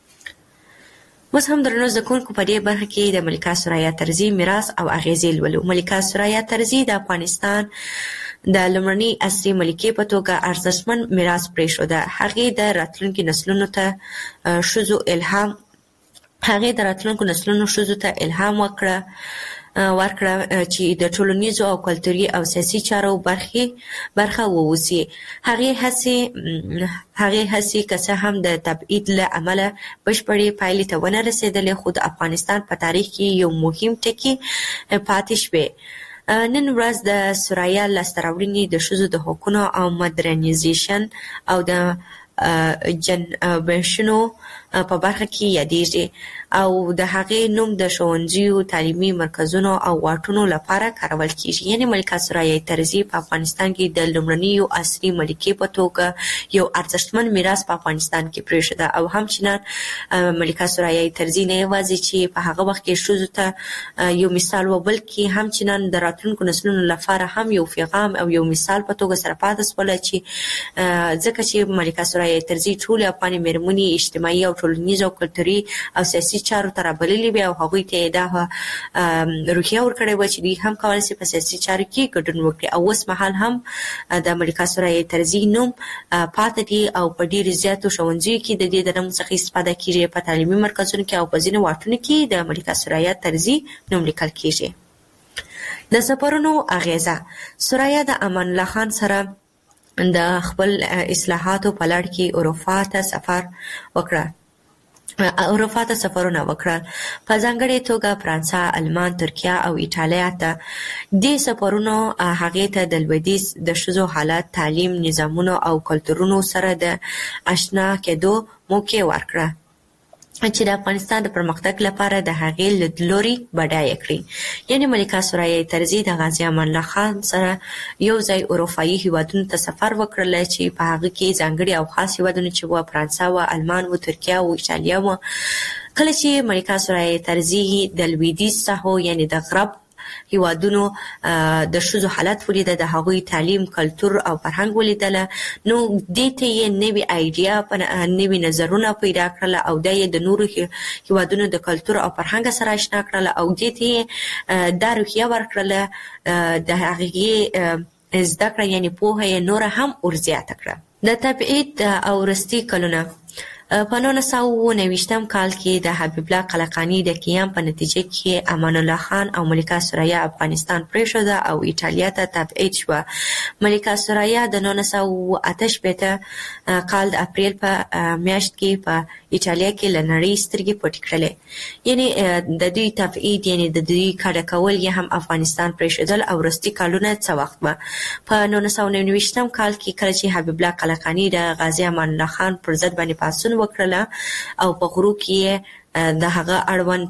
اوس هم درنو زده کوونکو په دې برخه کې د ملکه ثریا طرزي میراث او اغیزې لولو. ملکه ثریا طرزي د افغانستان د لومړنۍ عصري ملکې په توګه ارزښتمن میراث پرېښوده. هغې د راتلونکي نسلونو ته ښځو الهام هغې د راتلونکو نسلونو ښځو ته الهام وکړه ورکړه چې د ټولنیزو او کلتوري او سیاسي چارو برخې برخه ووسي. هغې هڅې هغې هڅې که څه هم د تبعید له امله بشپړې پایلې ته ونه رسېدلې خو د افغانستان په تاریخ کې یو مهم ټکی پاتې شوی. نن ورځ د ثریا لاسته راوړنې د ښځو د حقونو او مدرنیزیشن او د جنبشونو په برخه کې یادېږي او د هغې نوم د ښوونځیو تعلیمي مرکزونو او واټونو لپاره کارول کیږي. یعنی ملکه ثریا طرزي په افغانستان کې د لومړنیو عصري ملکې په توګه یو ارزښتمن میراث په افغانستان کې پرېښوده او همچنان ملکه ثریا طرزي نه یوازې چې په هغه وخت کې ښځو ته یو مثال و بلکې همچنان د راتلونکو نسلونو لپاره هم یو پیغام او یو مثال په توګه سره پاتې شوله چې ځکه چې ملکه ثریا طرزي ټولې افغاني مېرمنې اجتماعي او ټولنیز او کلتوري او سیاسي چارو ته رابللې وې او هغوی ته یې دا روحیه ورکړې وه چې دوی هم کولی شي په سیاسي چارو کې ګډون وکړي او اوس مهال هم د ملکه ثریا طرزي نوم پاتې دی او په ډېرو زیاتو ښوونځیو کې د دې د نوم څخه استفاده کېږي. په تعلیمي مرکزونو کې او په ځینو واټونو کې د ملکه ثریا طرزي نوم لیکل کېږي. د سفرونو اغیزه. ثریا د امان الله خان سره د خپل اصلاحاتو په لړ کې اروپا ته سفر وکړه اروپا ته سفرونه وکړل په ځانګړې توګه فرانسه، المان، ترکیه او ایټالیا ته. دې سفرونو هغې ته د لویدیځ د ښځو حالت، تعلیم، نظامونو او کلتورونو سره د اشنا کېدو موقع ورکړه چې د افغانستان د پرمختګ لپاره د هغې لیدلوري بډایه کړي. یعنی ملکه ثریا طرزي د غازي امان الله خان سره یو ځای اروپایي هیوادونو ته سفر وکړل چې په هغه کې ځانګړي او خاص هیوادونه چې وو فرانسه و، المان و، ترکیه و، ایټالیا و. کله چې ملکه ثریا طرزي د لویدیځ ساحو یعنی د غرب هیوادونو د ښځو حالت ولیده، د هغوی تعلیم، کلتور او فرهنګ ولیدله، نو دې ته یې نوې آیډیا نوې نظرونه پیدا کړل او دا یې د نورو هیوادونو د کلتور او فرهنګ سره اشنا کړل او دې ته یې دا روحیه ورکړله د هغې زده کړه یعنی پوهه یې نوره هم ورزیاته کړه. د تبعید او وروستي کلونه. په نولس سوه اوه نوي کال کې د حبیب الله قلقانی د قیام په نتیجه کې امان الله خان او ملکه ثریا افغانستان پریښوده او ایټالیا ته تبعید شوه. ملکه ثریا د نولس سوه اوه اته شپېته کال د اپریل په میاشت کې په ایټالیا کې له نړۍ سترګې پټې کړلې. یعنی د دوی تبعید یعنی د دوی کډه کول یې هم افغانستان پریښودل او وروستي کالونه څه وخت به په نولس سوه نهه نوي کال کې کله چې حبیب الله قلقانی د غازی امان الله خان پر ضد باندې پاڅون وکړله او په غرو کې د هغه اړوند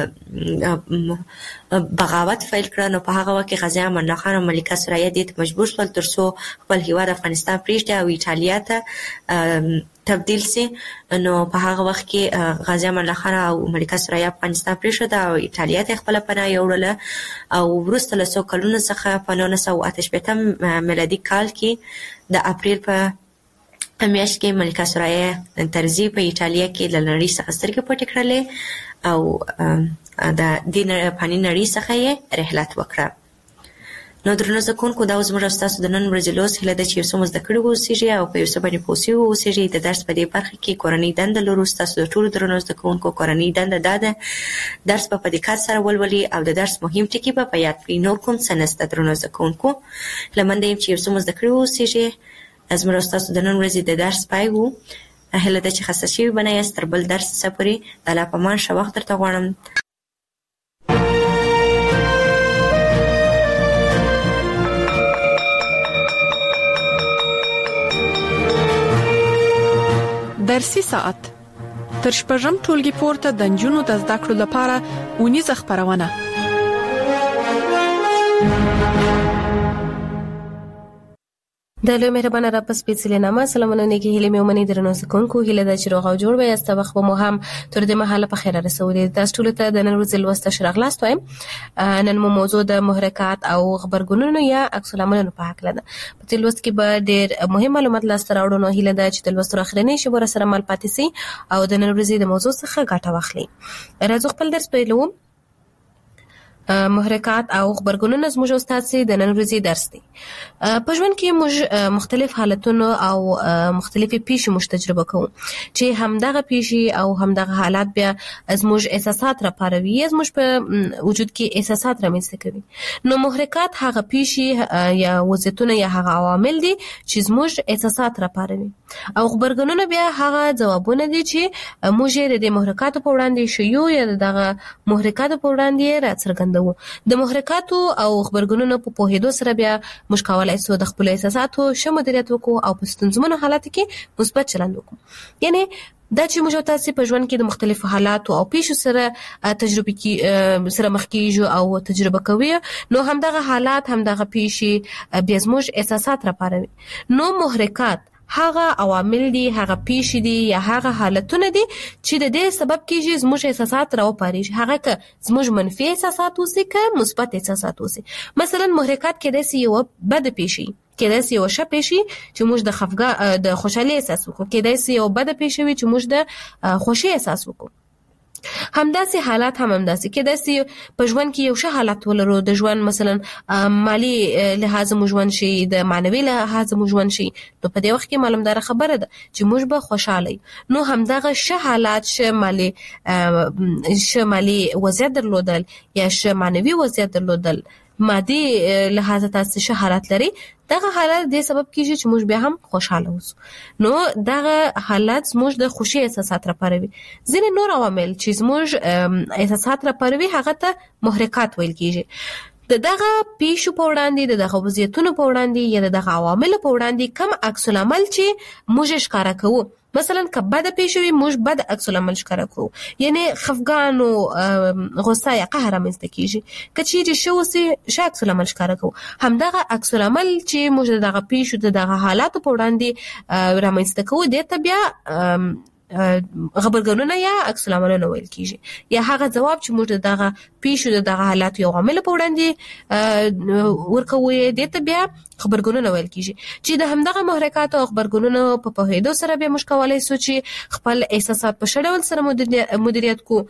بغاوت فیل کړ، نو په هغه وخت کې غازی امان الله خان او ملکه ثریا دې ته مجبور شول ترڅو خپل هیواد افغانستان پریږدي او ایټالیا ته تبدیل سي. نو په هغه وخت کې غازی امان الله خان او ملکه ثریا افغانستان پریښوده او ایټالیا ته خپل پناه یوړله او وروسته له څو کلونو څخه په نولس سوه اته شپېته میلادي کال کې د اپریل په میاشت کې ملکه ثریا ترزی په ایټالیا کې له نړۍ څخه سترګې پټې کړلې او د دې فاني نړۍ څخه یې رحلت وکړه. نو درنو زده کوونکو، دا زموږ ستاسو د نن ورځې لوست هیله ده چې یو څه مو زده کړي واوسیږي او په یو څه باندې پوه سوي واوسیږي. د درس په دې برخه کې کورنۍ دنده لرو. ستاسو د ټولو درنو زده کوونکو کورنۍ دنده دا ده درس په دقت سره ولولي او د درس مهم ټکي به په یاد کړي. نور کوم څه نشته درنو زده کوونکو. هیله مند یم چې یو څه مو زده کړي واوسیږي. زموږ ستاسو د نن ورځې د درس پای وو. هیله ده چې خسته شوي به نه یاست. تر بل درس څخه پورې د الله په امان ښه وخت درته غواړم.
درسي ساعت تر شپږم ټولګي پورته د نجونو د زده کړو لپاره اونیزه خپرونه.
د لوی مهربانه رب سپېڅلې نامه سلامونه نیکی هیله مې ومني درنو زکونکو. هیله ده چې روغ او جوړ به یاست. وخت به مو هم تر دې مهاله په خیر رسولې. تاسو ټول ته د نن ورځې لوست شرغلاست وایم. نن مو موضوع د محرکات او خبرګونونو یا عکس العملونو په حق لده. په دې لوست کې به ډېر مهم معلومات لاسته راوړو. نو هیله ده چې د لوست اخرنۍ شیبه سره مل پاتې سي او د نن ورځې د موضوع څخه ګټه واخلي. راځو خپل درس پیلوو. محرکات او خبرګونونه زموږ استاد سي د نن ورځې درس دی. په ژوند کې موږ مختلف حالتونو او مختلفې پیښې موږ تجربه کوو چې همدغه پیښې او همدغه حالات بیا زموږ احساسات راپاروي یا زموږ په وجود کې احساسات رامنځته کوي. نو محرکات هغه پیښې یا وضعیتونه یا هغه عوامل دي چې زموږ احساسات راپاروي او خبرګونونه بیا هغه ځوابونه دي چې موږ یې د محرکاتو په وړاندې شیو یا دغه محرکاتو په وړاندې راڅرګندوو. د محرکاتو او خبرګونونو په پوهېدو سره بیا موږ کولای شو د خپل احساساتو ښه مدیریت وکړو او په ستونزمنو حالاتو کې مثبت چلند وکړو. یعنی دا چې موږ تاسو په ژوند کې د مختلفو حالاتو او پیښو سره تجربه کې سره مخ کیږو او تجربه کوي، نو همدغه حالات همدغه پیښې بیا زموږ احساسات راپاروي. نو محرکات هغه عوامل دي، هغه پیښې دي یا هغه حالتونه دي چې د دې سبب کېږي زموږ احساسات راوپاري. هغه که زموږ منفي احساسات اوسي که مثبت احساسات اوسي. مثلا محرکات کېدای شي یو بد پیښې، کېدای شي یو ښه پیښې چې موږ د خفګان د خوشحالۍ احساس وکړو، کېدای شي یو بد پیښې وي چې موږ د خوښۍ احساس وکړو. همداسې حالات هم همداسې کېدای شي په ژوند کې یو ښه حالت ولرو، د ژوند مثلا مالی لحاظ مو ژوند شي، د معنوي لحاظ مو ژوند شي، نو په دې وخت کې معلومدار خبره ده چې موږ به خوشاله. نو همدغه ښه حالات، ښه مالی ښه مالی وضعیت درلودل یا ښه معنوي وضعیت درلودل، مادي لحاظ تاسو ښه حالت لري، دغه حالت د سبب کیږي چې موږ بیا هم خوشاله اوسو. نو دغه حالت زموږ د خوشي احساسات راپاروي. ځینې نور عوامل چې زموږ احساسات راپاروي هغه ته محرکات ویل کیږي. د دغه پیښو په وړاندې، د دغه وضعیتونو په وړاندې یا د دغه عواملو په وړاندې کم عکس العمل چې موږ ښکاره کوو. مثلا که بد پیښ وي موږ بد عکس العمل ښکاره کوو، یعنی خفګان او غصه یا قهر رامنځته کیږي. که چیرې ښه اوسي ښه عکس العمل ښکاره کوو. همدغه عکس العمل چې موږ دغه پیښو د دغه حالاتو په وړاندې رامنځته کوو دې ته بیا خبرګونونه یا عکس العملونه ویل کیږي، یا هغه ځواب چې موږ دغه پیښو د دغه حالات یو عامل په وړاندې ورکوي دې ته بیا خبرګونونه ویل کیږي. چې د همدغه محرکات او خبرګونونو په پوهېدو سره بیا موږ کولای شو چې خپل احساسات په ښه ډول سره مدیریت کو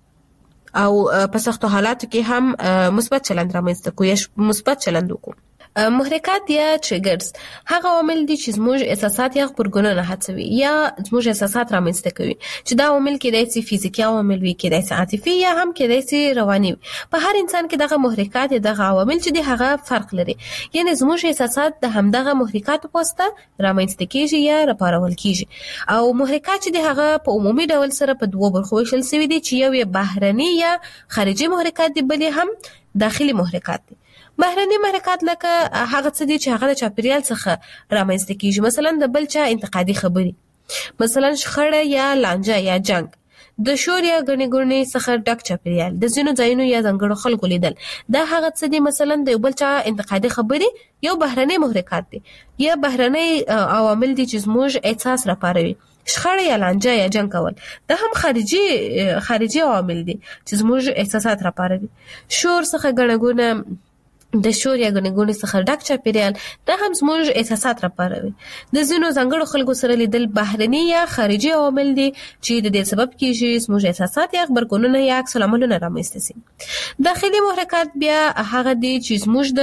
او په سختو حالاتو کې هم مثبت چلند رامنځته کو یا مثبت چلند وکړو. محرکات یا ټریګرز هغه عوامل دي چې زموږ احساسات یا خبرګونونه هڅوي یا زموږ احساسات رامنځته کوي چې دا عوامل کېدای شي فزیکي عوامل وي، کېدای شي عاطفي یا هم کېدای شي رواني وي. په هر انسان کې دغه محرکات دغه عوامل چې دي هغه فرق لري، یعنی زموږ احساسات د همدغه محرکات په واسطه رامنځته کیږي یا راپارول کیږي. او محرکات چې دي هغه په عمومي ډول سره په دوه برخو ویشل شوي دي چې یو یې بهرني یا خارجي محرکات دي، بل هم داخلي محرکات دي. بهرني محرکات لکه هغه څه دي چې هغه د چاپیریال څخه رامنځته کیږي، مثلا د بل چا انتقادي خبري، مثلا شخړه یا لانجه یا جنگ، د شور یا غني ګونی څخه ډک چاپیریال، د ځینو ځایونو یا ځنګړو خلکو لیدل، دا هغه څه دي مثلا د بل چا انتقادي خبري یو بهرني محرکات دي. یا بهرني عوامل دي چې زموږ احساس راپاروي، شخړه یا لانجه یا جنگ کول، دا هم خارجي خارجي عوامل دي چې زموږ احساسات راپاروي. شور څخه غنګونه، د شور یا غنګونی څخه ډک چاپیریال، دا هم زموږ احساسات راپاروي. د ځینو ځنګړو خلکو سره لیدل بهرني یا خارجي عوامل دي چې د دې سبب کیږي زموږ احساسات یا خبرګونونه یا عکس العملونه رامنځته شي. داخلي محرکات بیا هغه دي چې زموږ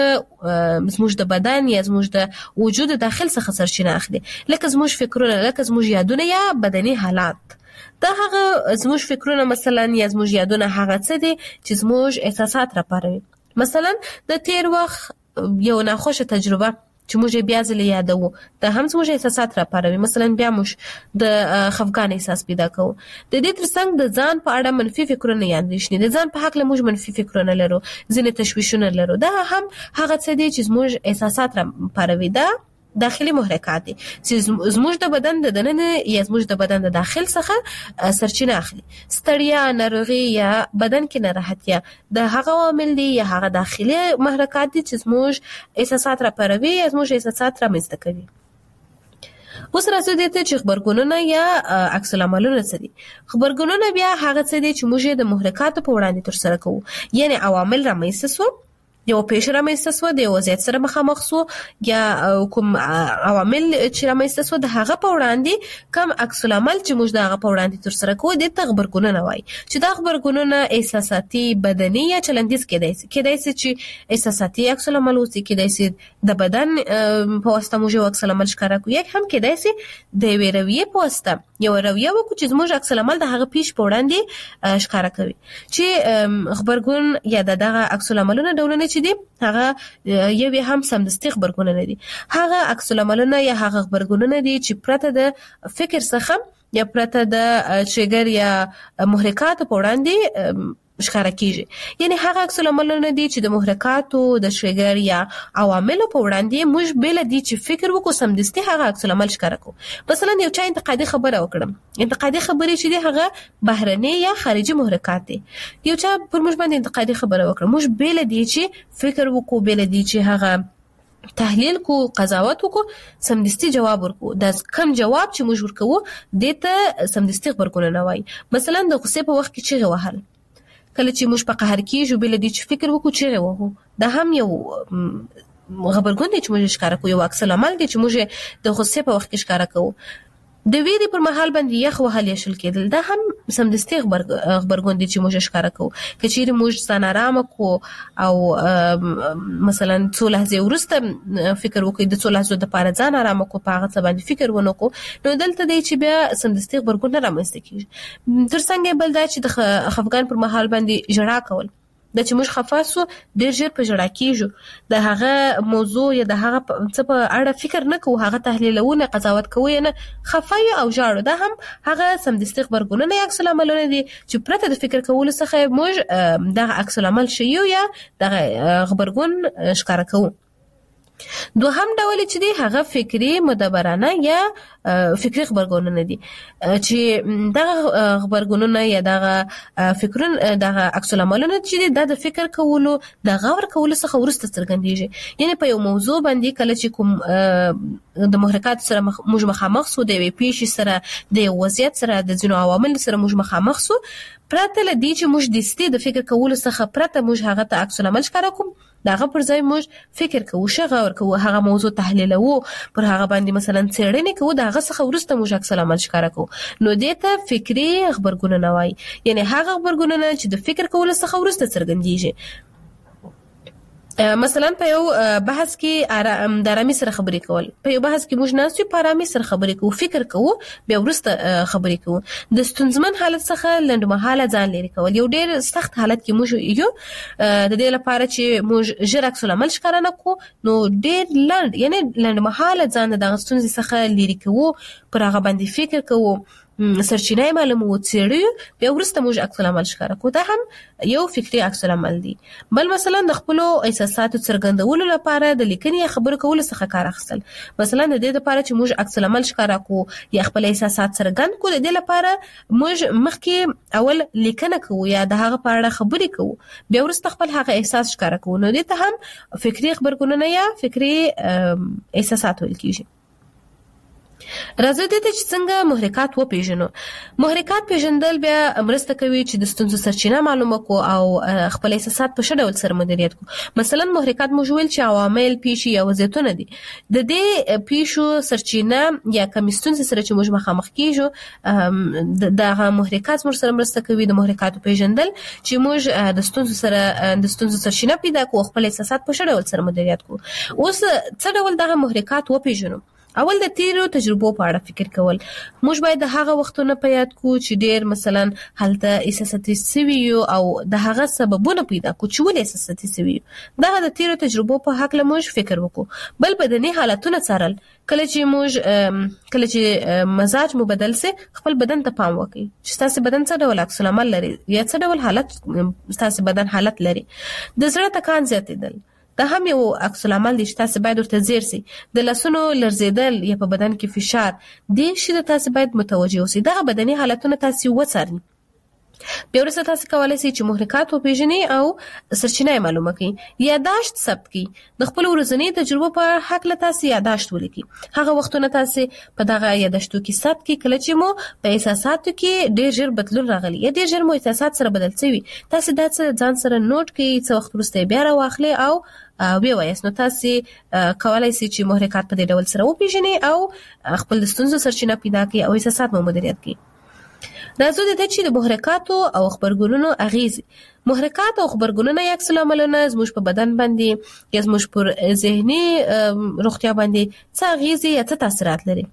د زموږ د بدن یا زموږ د وجود داخل څخه سرچینه اخلي، لکه زموږ فکرونه، لکه زموږ یادونه یا بدني حالات. دا هغه زموږ فکرونه مثلا یا زموږ یادونه هغه څه دي چې زموږ احساسات راپاروي. مثلا د تیر وخت یو ناخوشه تجربه چې موږ بیا ځل یادو، دا هم زموږ احساسات راپاروي. مثلا بیا موږ د خفګان احساس پیدا کوو. د دې ترڅنګ د ځان په اړه منفي فکرونه یا اندېښنې، د ځان په حق له موږ منفي فکرونه لرو، ځینې تشویشونه لرو، دا هم هغه څه دي چې زموږ احساسات راپاروي. دا داخلي محرکات دي چې زموږ د بدن د دننه یا زموږ د بدن د داخل څخه سرچینه اخلي. ستړیا، ناروغي یا بدن کې ناراحتیا، د هغه عوامل دي یا هغه داخلي محرکات دي چې زموږ احساسات راپاروي یا زموږ احساسات رامنځته کوي. اوس راځو دې ته چې خبرګونونه یا عکس العملونه څه دي. خبرګونونه بیا هغه څه دي چې موږ د محرکاتو په وړاندې ترسره کوو، یعنی عوامل رامنځته سو، یو پیښه رامنځته سو، د یو وضعیت سره مخامخ سو، یا کوم عوامل چې رامنځته سو د هغه په وړاندې کوم عکس العمل چې موږ د هغه په وړاندې ترسره کوو د خبرګونونه وایي، چې دا خبرګونونه احساساتي، بدني یا چلندیز کېدای شي. کېدای شي چې احساساتي عکس العمل وي، کېدای شي د بدن په واسطه موږ عکس العمل ښکاره کوو، یا هم کېدای شي د یوې رویې په واسطه یو رویه وکړو چې زموږ عکس العمل د هغه پیښ په وړاندې ښکاره کوي. چې خبرګون یا دغه عکس العملونه ډولونه چې دي هغه یو هم سمدستي خبرګونونه دي. هغه عکس العملونه یا هغه خبرګونونه دي چې پرته د فکر څخه یا پرته د ټریګر یا محرکات په وړاندې ښکاره کیږي. یعنی هغه عکس العملونه دي چې د محرکاتو، د ټریګر یا عواملو په وړاندې موږ بل دي چې فکر وکړو سمدستي هغه عکس العمل ښکاره کوو. مثلا یو چا انتقادي خبره وکړم، انتقادي خبرې چې دي هغه بهرني یا خارجي محرکات دي. یو چا پر موږ باندې انتقادي خبره وکړه، موږ بل دي چې فکر وکړو، بل دي چې هغه تحلیل کو، قضاوت وکړو، سمدستي جواب ورکو. دا کم جواب چې موږ ورکوو دته سمدستي خبرګونونه وایي. مثلا د غصې په وخت کې چیغې وهل، کله چې موږ په قهر کېږو بل دي چې فکر وکړو چیغې وهو، دا هم یو خبرګون دی چې موږ ښکاره کوو، یو عکس العمل دی چې موږ د غصې په وخت کې ښکاره کوو. د ویرې پر مهال باندې یخ وهل یا شل کېدل، دا هم سمدستي خبرګون دی چې موږ ښکاره کوو. که چیرې موږ ځان ارامه کړو او مثلا څو لحظې وروسته فکر وکړو د څو لحظو دپاره ځان ارامه کړو، په هغه څه باندې فکر ونه کړو، نو دلته دی چې بیا سمدستي خبرګون نه رامنځته کېږي. تر څنګ بل دا چې د خفګان پر مهال باندې ژړا کول، دا چې موږ خفه سو ډېر ژر په ژړا کېږو، د هغه موضوع یا د هغه څه په اړه فکر نه کوو، هغه تحلیلوو نه، قضاوت کوو یې نه، خفه یو او ژاړو، دا هم هغه سمدستي خبرګونونه یا عکس العملونه دي چې پرته د فکر کولو څخه موږ دغه عکس العمل ښیو یا دغه غبرګون ښکاره کوو. دوهم ډول چې دی هغه فکری مدبرانه یا فکری خبرګونونه دي چې دغه خبرګونونه یا دغه فکرونه دغه عکس العملونه چې دی د فکر کولو د غور کولو څخه ورسته څرګندېږي. یعنی په یو موضوع باندې کله چې کوم د محرکات سره موږ مخامخ سو، د یوې پیښې سره، د یو وضعیت سره، د ځینو عوامل سره موږ مخامخ سو، پرته له دې چې موږ دستي د فکر کولو څخه پرته موږ هغه ته عکس العمل ښکاره کوو، دغه پر ځای موږ فکر کوو، شغور کوو، هغه موضوع تحلیلوو، پر هغه باندې مثلا څېړنې کوو، د هغه څخه وروسته موږ عکس العمل ښکاره کوو، نو دې ته فکري غبرګونونه وایي. یعنی هغه غبرګونونه چې د فکر کولو څخه وروسته څرګندېږي. مثلا په یو بحث کې د آرامي سره خبرې کول، په یو بحث کې موږ ناست یو په آرامي سره خبرې کوو، فکر کوو، بیا وروسته خبرې کوو. د ستونزمن حالت څخه لنډمهاله ځان لري کول، یو ډېر سخت حالت کې موږ یو د دې لپاره چې موږ ژر عکس العمل ښکاره نه کوو، نو ډېر لنډ یعنی لنډمهاله ځان د ستونزې څخه لري کوو، پر هغه باندې فکر کوو، سرچینه معلومو، څېړو، بیا وروسته موږ عکس العمل ښکاره کوو. دا هم یو فکري عکس العمل دی. بل مثلا د خپل احساساتو څرګندولو لپاره د لیکنې یا خبرو کولو څخه کار اخیستل. مثلا د دې لپاره چې موږ عکس العمل ښکاره کوو یا خپل احساسات څرګند کوو، د دې لپاره موږ مخکې اول لیکنه کوو یا د هغه په اړه خبرې کوو، بیا وروسته خپل هغه احساس ښکاره کوو. نو دې ته هم فکري خبرګونونه یا فکري احساسات ویل کیږي. راځي د دې چې څنګه محرکات وپیژنو. محرکات پیژندل بیا مرسته کوي چې د ستونزو سرچینه معلومه کو او خپل احساسات په ښه ډول سره مدیریت کو. مثلا محرکات موږ ویل چې عوامل، پیښې یا وضعیتونه دي. د دې پیښو سرچینه یا کوم ستونزې سره چې موږ مخامخ کیږو، دغه محرکات موږ سره مرسته کوي د محرکاتو پیژندل چې موږ د ستونزو سره د ستونزو سرچینه پیدا کو، خپل احساسات په ښه ډول سره مدیریت کو. اوس څه ډول دغه محرکات وپیژنو؟ اول د تیرو تجربو په اړه فکر کول. موږ باید د هغه وختونو په یاد کو چې ډېر مثلا هلته احساساتي سوي یو او د هغه سببونه پیدا کو چې ولې احساساتي سوي یو. دغه د تیرو تجربو په حق له موږ فکر وکړو. بل بدني حالتونه څارل. کله چې موږ کله چې مزاج مو بدل سي، خپل بدن ته پام وکړئ چې تاسو بدن څه ډول عکس العمل لري یا څه ډول حالت تاسو بدن حالت لري. د زړه ټکان زیاتېدل دا هم یو عکس العمل دی چې تاسو باید ورته ځیر سي. د لاسونو لرزیدل یا په بدن کې فشار، دې شي د تاسو باید متوجه اوسئ. دغه بدني حالتونه تاسو وڅارئ. بیا وروسته تاسو کولای شئ چې محرکات وپیژنئ او سرچینه معلومه کړئ. یاداشت ثبت کړئ. د خپل ورځني تجربو په حق له تاسو یاداشت ولیکئ. هغه وختونه تاسو په دغه یاداشتو کې ثبت کړئ کله چې مو په احساساتو کې ډېر ژر بدلون راغلی یا ډېر ژر مو احساسات سره بدل شوي. تاسو دا ځان سره نوٹ کړئ، څه وخت وروسته بیا راواخلئ او بیا وایاست. نو تاسو کولای شئ چې محرکات په دې ډول سره وپیژنئ او خپل د ستونزو سرچینه پیدا کړئ او احساسات مو مدیریت کړئ. راځو د دې چې د محرکاتو او خبرګونونو اغیز. محرکات او خبرګونونه یا عکس العملونه زموږ په بدن باندې یا زموږ پر ذهني روغتیا باندې څه اغیز یا څه تاثیرات لري.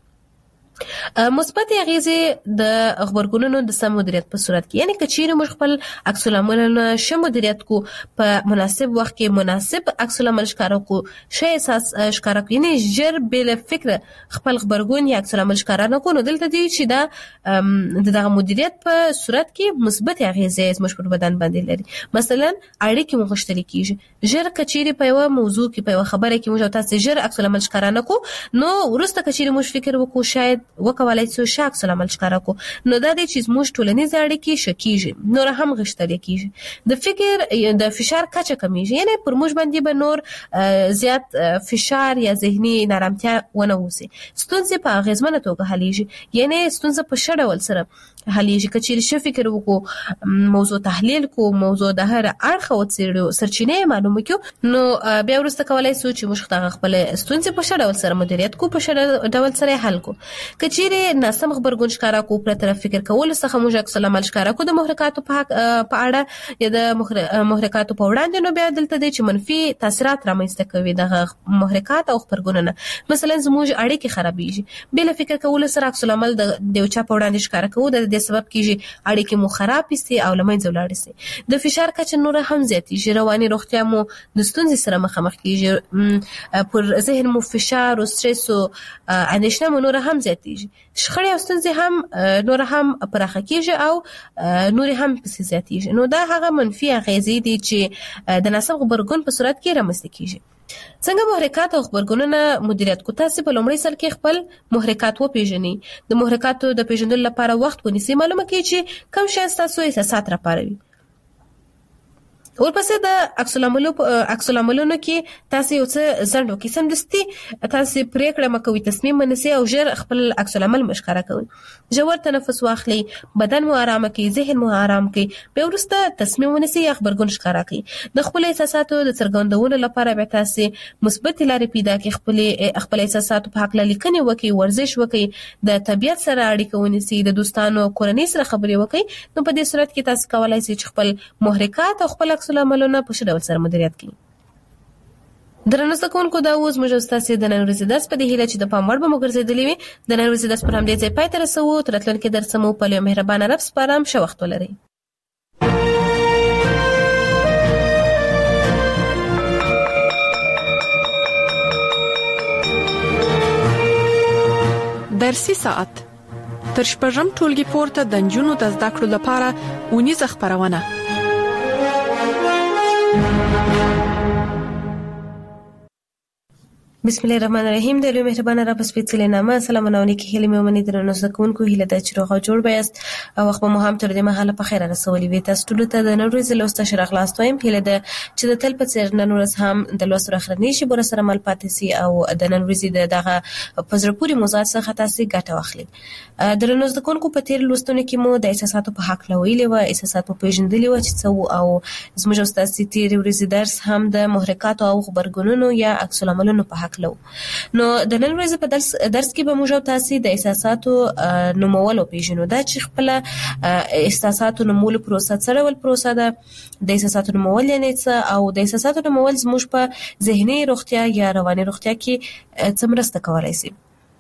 مثبت اغیزې د خبرګونونو د سم مدیریت په صورت کې، یعنی کچېرې موږ خپل عکس العملونه ښه مدیریت کو، په مناسب وخت کې مناسب عکس العمل ښکاره کو، ښه احساس ښکاره کو، یعنی ژر بل فکر خپل خبرګون یا عکس العمل ښکاره نه کو. نو دلته دی چې دا دغه مدیریت په صورت کې مثبت اغیزې زموږ پر بدن باندې لري. مثلا اړیکې مو غښتلې کیږي. ژر کچېرې په یو موضوع کې په یو خبره کې موږ تاسو ژر عکس العمل ښکاره نه کو، نو وروسته کچېرې موږ فکر وکړو شاید وکولای شو ښه عکس العمل ښکاره کو، نو دا دی چې زموږ ټولنیز اړیکې ښه کیږي، نور هم غښتلې کیږي. د فکر د فشار کچه کمیږي، یعنی پر موږ باندې به نور زیات فشار یا ذهني نارامتیا ونه وسی. ستونزې په اغیزمنه توګه حلیږي، یعنی ستونزه په ښه ډول سره حلیږي. کچېرې ښه فکر وکړو، موضوع تحلیل کو، موضوع د هر اړخه وڅېړو، سرچینې معلومه کړو، نو بیا وروسته کولای شو چې موږ دغه خپل ستونزې په ښه ډول سره مدیریت کو، په ښه ډول سره حل کو. کچېرې ناسم خبرګون ښکاره کو، پر طرف فکر کول څخه موږ عکس العمل ښکاره کو د محرکاتو په په اړه یا د محرکاتو په وړاندې، نو بیا دلته دی چې منفي تاثیرات رامنځته کوي دغه محرکات او خبرګونونه. مثلا زموږ اړیکې خرابېږي، بل فکر کول سره عکس العمل د یو چا په وړاندې ښکاره کوو، د دې سبب کیږي اړیکې مو خراب شي او لمنځه ولاړ شي. د فشار کچه نور هم زیاتېږي، رواني روغتیا مو د ستونزې سره مخامخ کیږي، پر ذهن مو فشار او استرس او اندېښنه مو نور هم زیاتېږي. شخړې او ستونزې هم نور هم پراخه کیږي او نور هم پسې زیاتېږي. نو دا هغه منفي اغیزې دي چې د ناسم خبرګون په صورت کې رامنځته کیږي. څنګه محرکات او خبرګونونه مدیریت کو؟ تاسو په لومړي سر کې خپل محرکات وپیژنئ. د محرکاتو د پیژندلو لپاره وخت ونیسئ. معلومه کړئ چې کوم شی ستاسو احساسات راپاروي. ورپسې د عکس العملو عکس العملونو کې تاسو یو څه ځنډ وکړئ، سمدستي تاسو پریکړه مکوئ، تصمیم ونیسئ او ژر خپل عکس العمل مشکره کوئ. ژور تنفس واخلئ، بدن مو آرام کړئ، ذهن مو آرام کړئ، بیا وروسته تصمیم ونیسئ یا خبرګون ښکاره کړئ. د خپل احساساتو د څرګندولو لپاره به تاسو مثبت لارې پیدا کړئ، خپل خپل احساساتو په حق لیکنې وکړئ، ورزش وکړئ، د طبیعت سره اړیکه ونیسئ، د دوستانو کورنۍ سره خبرې وکړئ. نو په دې صورت کې تاسو کولای شئ چې خپل محرکات او خپل عکس العملونه په ښه ډول سره مدیریت کړئ. درنو زده کوونکو دا اوس موږ ستاسو د نن ورځې درس په دې هیله چې د پام وړ به مو ګرځېدلی وي. د نن ورځې درس پر همدې ځای پای ته رسوو. تر راتلونکي درس مو په یو مهربانه رب سپارم. ښه وخت ولرئ.
درسي ساعت تر شپږم ټولګي پورته د نجونو د زده کړو لپاره اونیزه خبرونه.
بسم الله الرحمن الرحیم. د لوی مهربان رب سپېڅلې نامه سلامونه او نیکی هیلې مې ومني. درنو زده کوونکو هیله ده چې روغ او جوړ به یاست او وخت مو هم تر دې مهاله په خیر رسولي وي. تاسو ټول ته د نن ورځې لوست شرح خلاص وایم. هیله ده چې د تل په څیر نن ورځ هم د لوست راخرنی شي بر سره مل پاتې سي او د نن ورځې دغه پزرپوري موضوعات څخه تاسو ګټه واخلئ. درنو زده کوونکو په تیر لوستونو کې مو د احساساتو په حق لویلې و، احساسات په پیژندلې و چې څه او زموږ استاد تیر ورځې درس هم د محرکات او خبرګونونو یا عکس العملونو په حق لو. نو د نن ورځې په درس درس کې به موږ تاسو د احساساتو نومول او پیژنو. دا چې خپل احساساتو نومول پروسه سره ول پروسه ده. د احساساتو نومول یعنی څه او د احساساتو نومول زموږ په ذهني روغتیا یا رواني روغتیا کې څه مرسته کولای شي.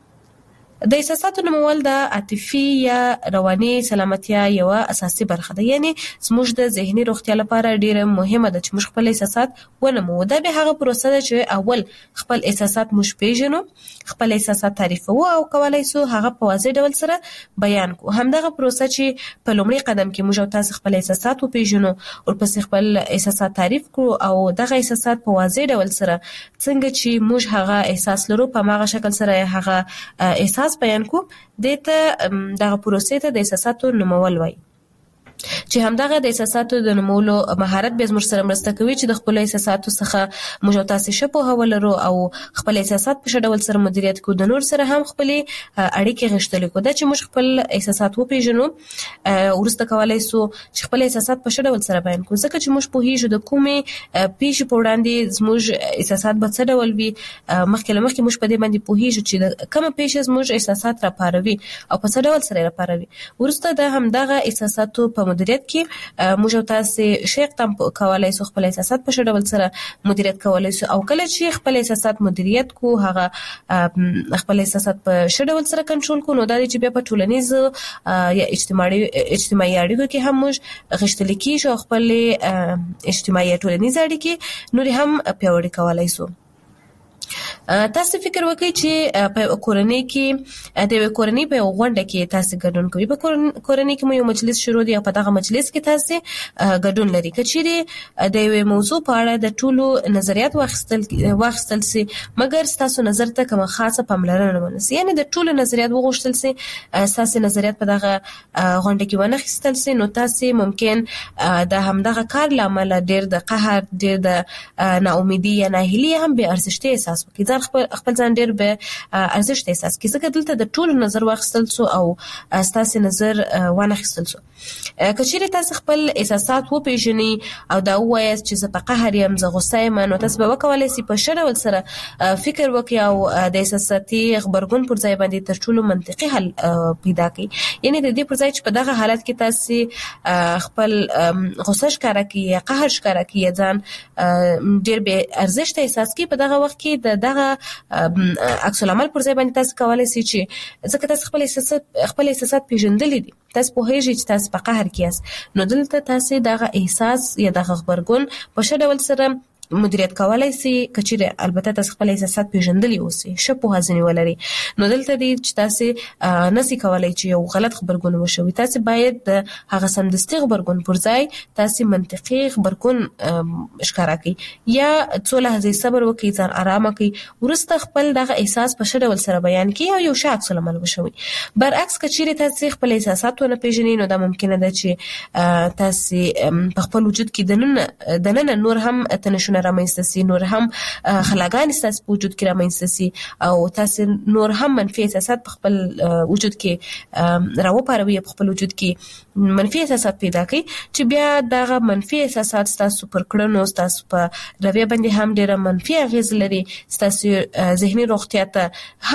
د احساساتو نومول د عاطفي یا رواني سلامتیا یو اساسي برخه ده. یعنی زموږ د ذهني روغتیا لپاره ډیره مهمه ده چې موږ خپل احساسات ونمو. دا به هغه پروسه ده چې اول خپل احساسات موږ پیژنو، خپل احساسات تعریفو او کولای شو هغه په واضح ډول سره بیان کو. همدغه پروسه چې په لومړي قدم کې موږ تاسو خپل احساسات وپیژنو او پس خپل احساسات تعریف کړو او دغه احساسات په واضح ډول سره څنګه چې موږ هغه احساس لرو په هغه شکل سره هغه احساس بیان کو. دته دغه پروسې ته د احساساتو نومول وایي چې همدغه د احساساتو د نومولو مهارت به زموږ سره مرسته کوي چې د خپل احساساتو څخه موږ تاسو شپه هولرو او خپل احساسات په ډول سره مدیریت کو. د نور سره هم خپل اړیکې غښتلې کو. دا چې موږ خپل احساسات وپیژنو ورسته کولای شو چې خپل احساسات په ډول سره بیان کو. ځکه چې موږ په هیڅ د کومې پیښې په وړاندې زموږ احساسات به څه ډول وي مخکې لمخکې موږ په دې باندې په هیڅ چې کومه پیښه زموږ احساسات را پاروي او په څه ډول سره را پاروي. ورسته د همدغه احساساتو په مدیریت کې موږ تاسو شیخ تم کولای شو خپل احساسات په ډول سره مدیریت کولای شو او کله چې خپل احساسات مدیریت کو هغه خپل احساسات په ډول سره کنټرول کو. نو دا چې بیا په ټولنیز یا اجتماعي اجتماعي اړیکو کې هم موږ غښتل کیږو خپل اجتماعي ټولنیز اړیکې نور هم پیاوړي کولای شو. تاسو فکر وکړئ چې په کورنۍ کې د کورنۍ په غونډه کې تاسو ګډون کوئ. په کورنۍ کې مو یو مجلس شروع دی او په دغه مجلس کې تاسو ګډون لري. کچېره د یو موضوع په اړه د ټولو نظریات واخیستل واخیستل سي مګر تاسو نظر ته کومه خاصه پاملرنه ونیسئ. یعنی د ټولو نظریات وغوښتل سي تاسو نظریات په دغه غونډه کې ونه خستل سي نو تاسو ممکن د همدغه کار لامل ډیر د قهر ډیر د ناامیدي یا ناهیلي هم به ارزښت احساس وکړي. ځان خپل خپل ځان ډیر به ارزښت احساس کړي. ځکه دلته د ټولو نظر واخیستل سو او تاسو نظر ونه خستل سو. کچېره تاسو خپل احساسات وپیژنئ او دا وایي چې زه په قهر یم، زه غوسه یم، نو تاسو به وکولای شئ په ښه ډول سره فکر وکړئ او د احساساتي خبرګون پر ځای باندې تر ټولو منطقي حل پیدا کړئ. یعنی د دې پر ځای چې په دغه حالت کې تاسو خپل غوسه ښکاره کړئ، قهر ښکاره کړئ، ځان ډیر به ارزښت احساس کړئ، په دغه وخت کې د دغه عکس العمل پر ځای باندې تاسو کولای شئ چې ځکه تاسو خپل احساسات خپل احساسات پیژندلې دي، تاسو په هیڅ چې تاسو په قهر کې یاست، نو دلته تاسو دغه احساس یا دغه خبرګون په ښه ډول سره مدیریت کولای شي. کچېره البته تاسو خپل احساسات پیژندلې اوسئ، شپه هزنی ولري، نو دلته دي چې تاسو نسی کولای چې یو غلط خبرګون وشوي. تاسو باید د هغه سمدستي خبرګون پر ځای تاسو منطقي خبرګون ښکارا کړئ یا څو لحظې صبر وکړئ، ځان آرام کړئ، ورسته خپل دغه احساس په ښه ډول سره بیان کړئ او یو ښه عکس العمل وشوي. برعکس کچېره تاسو خپل احساسات ونه پیژنئ نو دا ممکنه ده چې تاسو په خپل وجود کې دننه دننه نور هم تنشونه رامنځته سي، نور هم خلاګان ستاسو په وجود کې رامنځته سي او تاسو نور هم منفي احساسات په خپل وجود کې راوپاروي، په خپل وجود کې منفي احساسات پیدا کوي چې بیا دغه منفي احساسات تاسو پر کړنو تاسو په رویه باندې هم ډېر منفي اغیز لري، تاسو ذهني روغتیا ته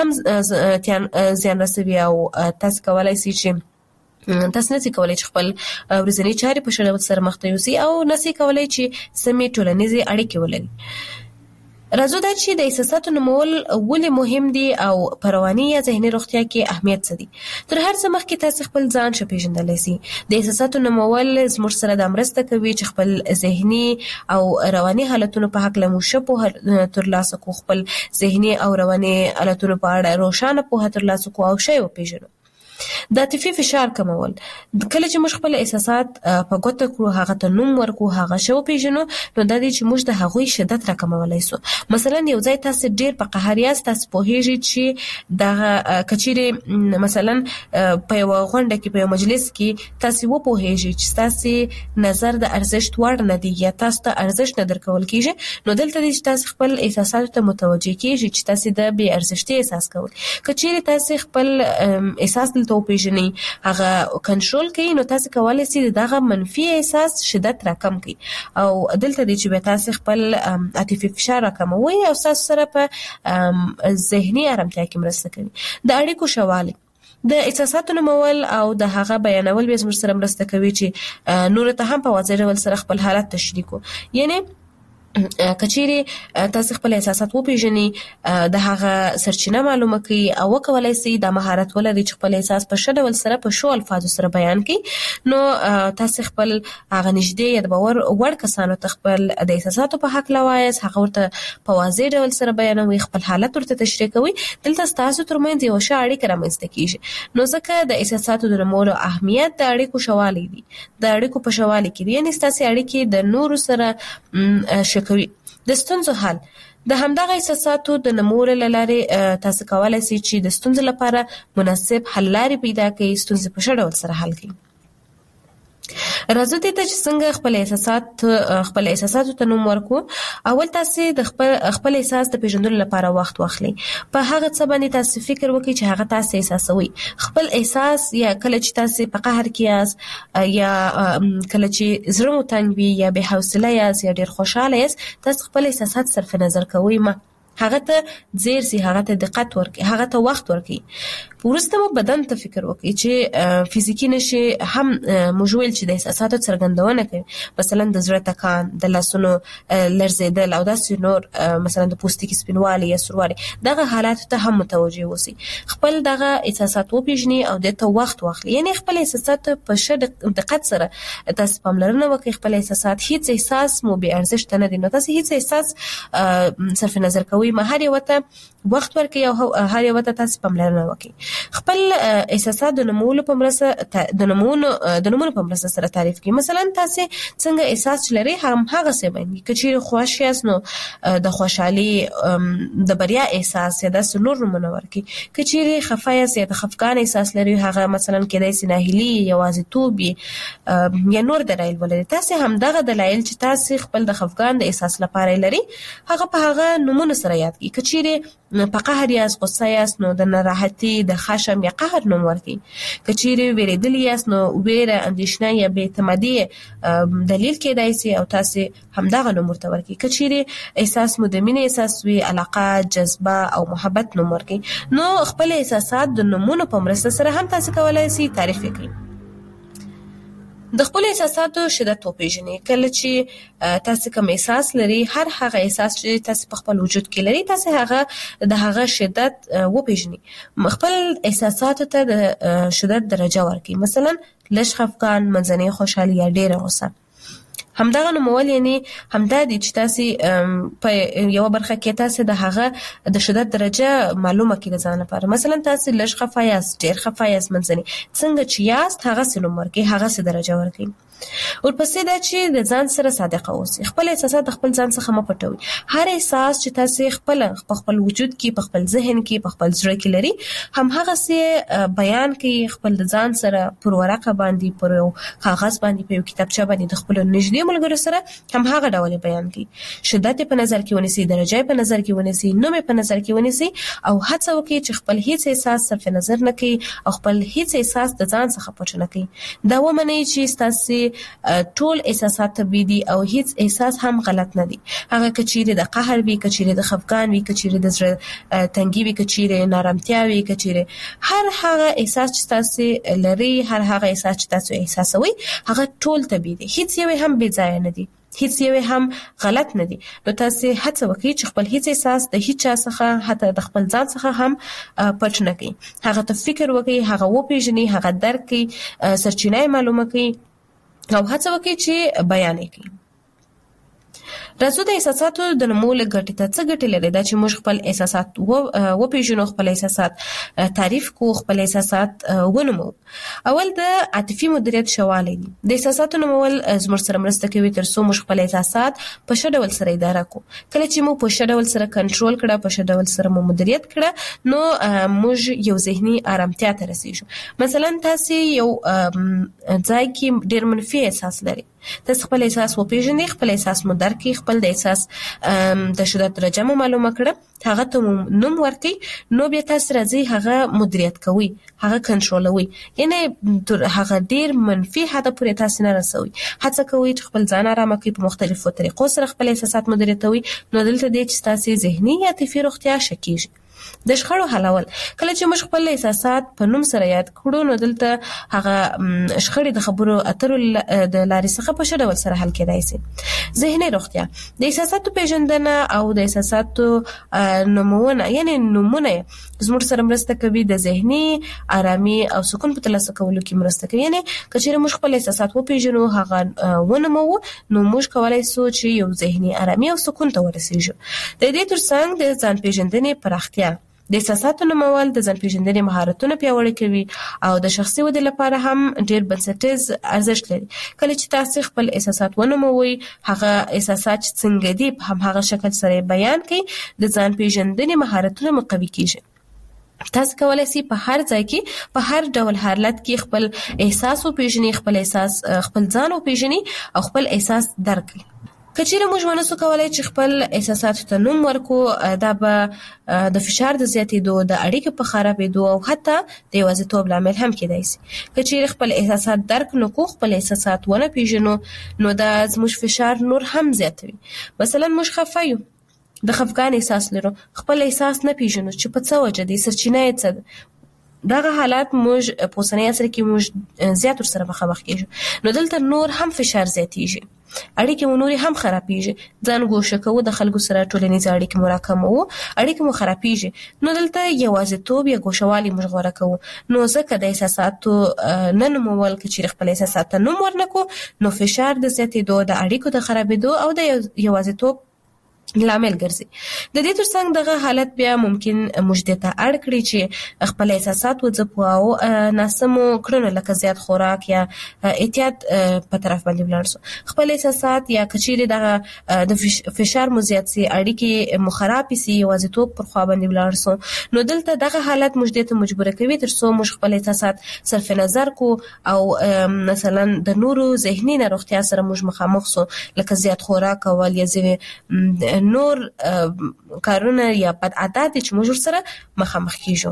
هم زیان رسوي او تاسو کولای شئ چې تاسو نسی کولای چې خپل ورځنی چارې په ښه ډول سره مخ ته یوسئ او نسی کولای چې سمې ټولنیزې اړیکې ولرئ. راځو دا چې د احساساتو نمول ولې مهم دي او په رواني یا ذهني روغتیا کې اهمیت څه دي. تر هر څه مخکې تاسو خپل ځان ښه پیژندلی سئ. د احساساتو نمول زموږ سره د مرسته کوي چې خپل ذهني او رواني حالتونو په هکله مو ښه پوهه ترلاسه کړو، خپل ذهني او رواني حالتونو په اړه روښانه پوهه ترلاسه کړو او ښه وپیژنو. د عاطفي فشار کمول، کله چې موږ خپل احساسات په ګوته کړو، هغه ته نوم ورکړو، هغه ښه وپیژنو، نو دا دی چې موږ د هغوی شدت راکمولی سو. مثلا یو ځای تاسو ډیر په قهر یاست، تاسو پوهیږئ چې دغه کچیرې مثلا په یو غونډه کې په یو مجلس کې تاسو وپوهیږئ چې تاسو نظر د ارزښت وړ نه دی یا تاسو ته ارزښت نه درکول کیږي، نو دلته دی چې تاسو خپل احساساتو ته متوجه کیږئ چې تاسو د بې ارزښتۍ احساس کوئ. کچیرې تاسو خپل احساس ته پیژنئ، هغه کنټرول کوي، نو تاسو کولای شئ دغه منفي احساس شدت راکم کړئ او دلته دی چې تاسو خپل عاطفي فشار راکموي او تاسو سره په ذهني آرامتیا کې مرسته کوي. د اړیکو شوالی، د احساساتو نمول او د هغه بیانول به زموږ سره مرسته کوي چې نور ته هم په واضح ډول سره خپل حالت تشریح کړو. یعنی کچیرې تاسو خپل احساسات وپیژنئ، د هغه سرچینه معلومه کړئ او وکولای شئ دا مهارت ولرئ چې خپل احساس په ښه ډول سره په ښو الفاظو سره بیان کړئ. نو تاسو خپل هغه نږدې یا د باور وړ کسانو ته خپل د احساساتو په هکله وایاست، هغه ورته په واضح ډول سره بیانوئ، خپل حالت ورته تشریح کوئ. دلته ستاسو ترمنځ یوه ښه اړیکه رامنځته کیږي. نو ځکه د احساساتو د نمولو اهمیت د اړیکو شوالی دی، د اړیکو په شوالی کې دی، یعنې ستاسو اړیکې د نورو سره ښه کوي. د ستونزو حل، د همدغه احساساتو د نمولو له لارې تاسو کولی شئ چې د ستونزو لپاره مناسب حل لارې پیدا کړئ، ستونزې په ښه ډول سره حل کړئ. راځو دې ته چې څنګه خپل احساسات خپل احساساتو ته نوم ورکړو. اول تاسو د خپل خپل احساس د پیژندلو لپاره وخت واخلئ. په هغه څه باندې تاسو فکر وکړئ چې هغه تاسو احساسوي. خپل احساس یا کله چې تاسو په قهر کې یاست یا کله چې زړه مو تنګ وي یا بې حوصله یاست یا ډېر خوشحاله یاست، تاسو خپل احساسات صرف نظر کوئ مه. هغه ته زیر سي، هغه ته دقت ورکړئ، هغه ته وخت ورکړئ. وروسته مو بدن ته فکر وکړئ چې فزیکي نشي هم موږ ویل چې د احساساتو څرګندونه کوي، مثلا د زړه ټکان، د لاسونو لړزېدل او داسې نور، مثلا د پوستکي سپینوالی یا سوروالی، دغه حالاتو ته هم متوجه اوسئ. خپل دغه احساسات وپیژنئ او دې ته وخت واخلئ. یعنې خپل احساسات په ښه دقت سره تاسو پاملرنه وکړئ. خپل احساسات، هیڅ احساس مو بې ارزښته نه دی، نو تاسو هیڅ احساس صرف نظر کوئ مه. هر یو ته وخت ورکړئ او هر یو ته تاسو پاملرنه وکړئ. خپل احساسات د نومولو په مرسته د نومونو د نومونو په مرسته سره تعریف کړئ. مثلا تاسو څنګه احساس لرئ هم هغه څه باندې، که چیرې خوښ یاست نو د خوشحالي د بریا احساس یا داسې نور نومونه ورکړئ. که چیرې خفه یاست یا د خفګان احساس لرئ، هغه مثلا کېدای شي ناهیلي، یوازیتوب یا نور دلایل ولري. تاسو همدغه دلایل چې تاسو خپل د خفګان د احساس لپاره لرئ هغه په هغه نومونو سره یاد کړئ. که چیرې په قهر یاست، غصه یاست، نو د ناراحتي، د خشم یا قهر نوم ورکړئ. که چیرې ویرېدلي یاست نو ویره، اندېښنه یا بې اعتمادي دلیل کېدای شي او تاسو همدغه نوم ورته ورکړئ. که چیرې احساس مو د مینې احساس وي، علاقه، جذبه او محبت نوم ورکړئ. نو خپل احساسات د نومونو په مرسته سره هم تاسو کولی شئ تعریف کړئ. د خپل احساساتو شدت وپیژنئ. کله چې تاسو کوم احساس لرئ، هر هغه احساس چې تاسو په خپل وجود کې لرئ، تاسو هغه د هغه شدت وپیژنئ. خپل احساساتو ته د شدت درجه ورکړئ. مثلا لږ خفګان، منځنۍ خوشحالي یا ډېره غوسه. همدغه نومول یعنی همدا دي چې تاسو په یو برخه کې تاسو د هغه د شدت درجه معلومه کړئ د ځان لپاره. مثلا تاسو لږ خفه یاست، ډېر خفه یاست، منځنۍ، څنګه چې یاست هغه څه نوم ورکړئ، هغه څه درجه ورکړئ. ورپسې دا چې د ځان سره صادقه اوسئ. خپل احساسات د خپل ځان څخه مه پټوئ. هر احساس چې تاسو خپل په خپل وجود کې، په خپل ذهن کې، په خپل زړه کې لري، هم هغه څه بیان کړئ. خپل د ځان سره پر ورقه باندې، پر یو کاغذ باندې، په یو کتابچه باندې د خپل نږدې ملګرو سره هم هغه ډول بیان کړئ. شدت په نظر کې ونیسئ، درجه په نظر کې ونیسئ، نوم په نظر کې ونیسئ او هڅه وکړئ چې خپل هیڅ احساس صرف نظر نه کړئ او خپل هیڅ احساس د ځان څخه پټ نه کړئ. دا ومنئ چې تاسو ټول احساسات طبیعي دي او هیڅ احساس هم غلط نه دي. هغه که چیرې د قهر وي، که چیرې د خفګان وي، که چیرې د زړه تنګي وي، که چیرې نارامتیا وي، که چیرې هر هغه احساس چې تاسو لري، هر هغه احساس چې تاسو احساسوي، هغه ټول طبیعي دي. هیڅ یو هم بې ځایه نه دي. هیڅ یو هم غلط نه دي. نو تاسو هڅه وکړئ چې خپل هیڅ احساس د هیڅ چا څخه حتی د خپل ځان څخه هم پټ نه کړئ. هغه ته فکر وکړئ، هغه وپیژنئ، هغه درک کړئ، سرچینه معلومه کړئ او هڅه وکړئ چې بیان کړئ. راځو د احساساتو د نمول ګټې ته څه ګټې لري دا چې موږ خپل احساسات و پیژنو، خپل احساسات تعریف کو، خپل احساسات ونمو. اول د عاطفي مدیریت شواله دي. د احساساتو نمول زموږ سره مرسته کوي تر څو موږ خپل احساسات په ښه ډول سره اداره کو. کله چې موږ په ښه ډول سره کنټرول کړه، په ښه ډول سره مو مدیریت کړه، نو موږ یو ذهني آرامتیا ته رسیږو. مثلا تاسو یو ځای کې ډیر منفي احساس لري، تاسو خپل احساس وپیژنئ، خپل احساس مو درک کړئ، خپل د احساس د شدت درجه مو معلومه کړه، هغه ته نوم ورکړئ، نو بیا تاسو راځي هغه مدیریت کوئ، هغه کنټرولوي. یعنی هغه ډیر منفي حد پورې تاسو نه رسوي. هڅه کوئ چې خپل ځان آرام کړئ، په مختلفو طریقو سره خپل احساسات مدیریتوي. نو دلته د چې تاسو ذهني یا عاطفي روغتیا شکیږي. د شخړو حلول، کله چې موږ خپل احساسات په نوم سره یاد کړو، نو دلته هغه شخړې د خبرو اترو د لارې څخه په ښه ډول سره حل کېدای شي. ذهني روغتیا، د احساساتو پیژندنه او د احساساتو نمونه یعنی نمونه زموږ سره مرسته کوي د ذهني آرامي او سکون په ترلاسه کولو کې مرسته کوي. یعنی کچېرې موږ خپل احساسات وپیژنو، هغه ونمو، نو موږ کولای شو چې یو ذهني آرامي او سکون ته ورسیږو. د دې ترڅنګ د ځان پیژندنې پراختیا، د احساساتو نمول د ځان پیژندنې مهارتونه پیاوړي کوي او د شخصي ودې لپاره هم ډیر بنسټیز ارزښت لري. کله چې تاسو خپل احساسات ونموئ، هغه احساسات څنګه دي په هم هغه شکل سره بیان کړئ، د ځان پیژندنې مهارتونه مو قوي کیږي. تاسو کولای شئ په هر ځای کې په هر ډول حالت کې خپل احساس وپیژنئ، خپل احساس خپل ځان وپیژنئ او خپل احساس درک کړئ. کچېرې موږ ونسو کولای چې خپل احساساتو ته نوم ورکو، دا به د فشار د زیاتېدو، د اړیکو په خرابېدو او حتی د یوازیتوب لامل هم کېدای شي. کچېرې خپل احساسات درک نکړو، خپل احساسات ونه پیژنو، نو دا زموږ فشار نور هم زیاتوي. مثلا موږ خفه یو، د خفګان احساس لرو، خپل احساس نه پیژنو چې په څه وجه دی، سرچینه یې څه ده. دغه حالات موږ په اوسنۍ عصر کې موږ زیات ورسره مخامخ کېږو. نو دلته نور هم فشار زیاتېږي، اړیکې مو نورې هم خرابېږي، ځان ګوښه کوو، د خلکو سره ټولنیز اړیکې مو راکموو، اړیکې مو خرابېږي. نو دلته یوازیتوب یا ګوښهوالي موږ غوره کوو. نو ځکه د احساساتو نه نومول، که چېرې خپل احساسات ته نوم ورنکړو، نو فشار د زیاتېدو، د اړیکو د خرابېدو او د یوازیتوب لامل ګرځي. د دې ترڅنګ دغه حالت بیا ممکن موږ دې ته اړ کړي چې خپل احساسات وځپو او ناسمو کړنو لکه زیات خوراک یا احتیاط په طرف باندې ولاړ شو. خپل احساسات یا کچېرې دغه د فشار مو زیات سي، اړیکې مو خراب سي، یوازیتوب پر خوا باندې ولاړ شو، نو دلته دغه حالت موږ دې ته مجبور کوي تر څو موږ خپل احساسات صرف نظر کو او مثلا د نورو ذهني ناروغتیا سره موږ مخامخ شو، لکه زیات خوراک او یا ځینې نور کارونه یا بد عادت چې موږ سره مخامخ کیږو.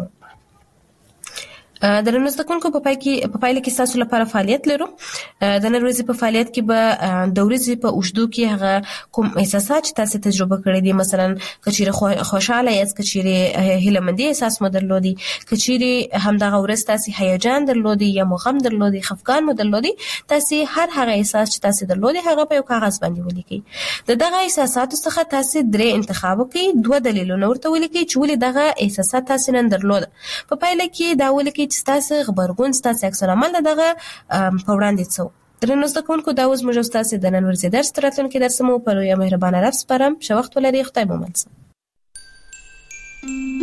د نن ورځې کوونکو په پای کې په پایله کې تاسو لپاره فعالیت لرو. د نن ورځې په فعالیت کې به د ورځې په اوږدو کې هغه کوم احساسات چې تاسو تجربه کړی دي، مثلا کچېرې خوشاله یاست، کچېرې هیله‌مندي احساس مو درلودي، کچېرې همدغه ورځ تاسو هیجان درلودي یا مو غم درلودي، خفګان مو درلودي، تاسو هر هغه احساس چې تاسو درلودي هغه په یو کاغذ باندې ولیکئ. د دغه احساساتو څخه تاسو درې انتخاب کړئ، دوه دلیلونه ورته ولیکئ چې ولې دغه احساسات تاسو نن درلود. په پایله کې دا ولیکئ چې تاسو خبرګون، تاسو عکس العمل دغه په وړاندې څو. درنو زده کوونکو، دا اوس موږ تاسو د نن ورځې درس تراتلونکي درس مو په لویه مهربانه رب سپارم. ښه وخت ولرئ، خدای مو مل شه.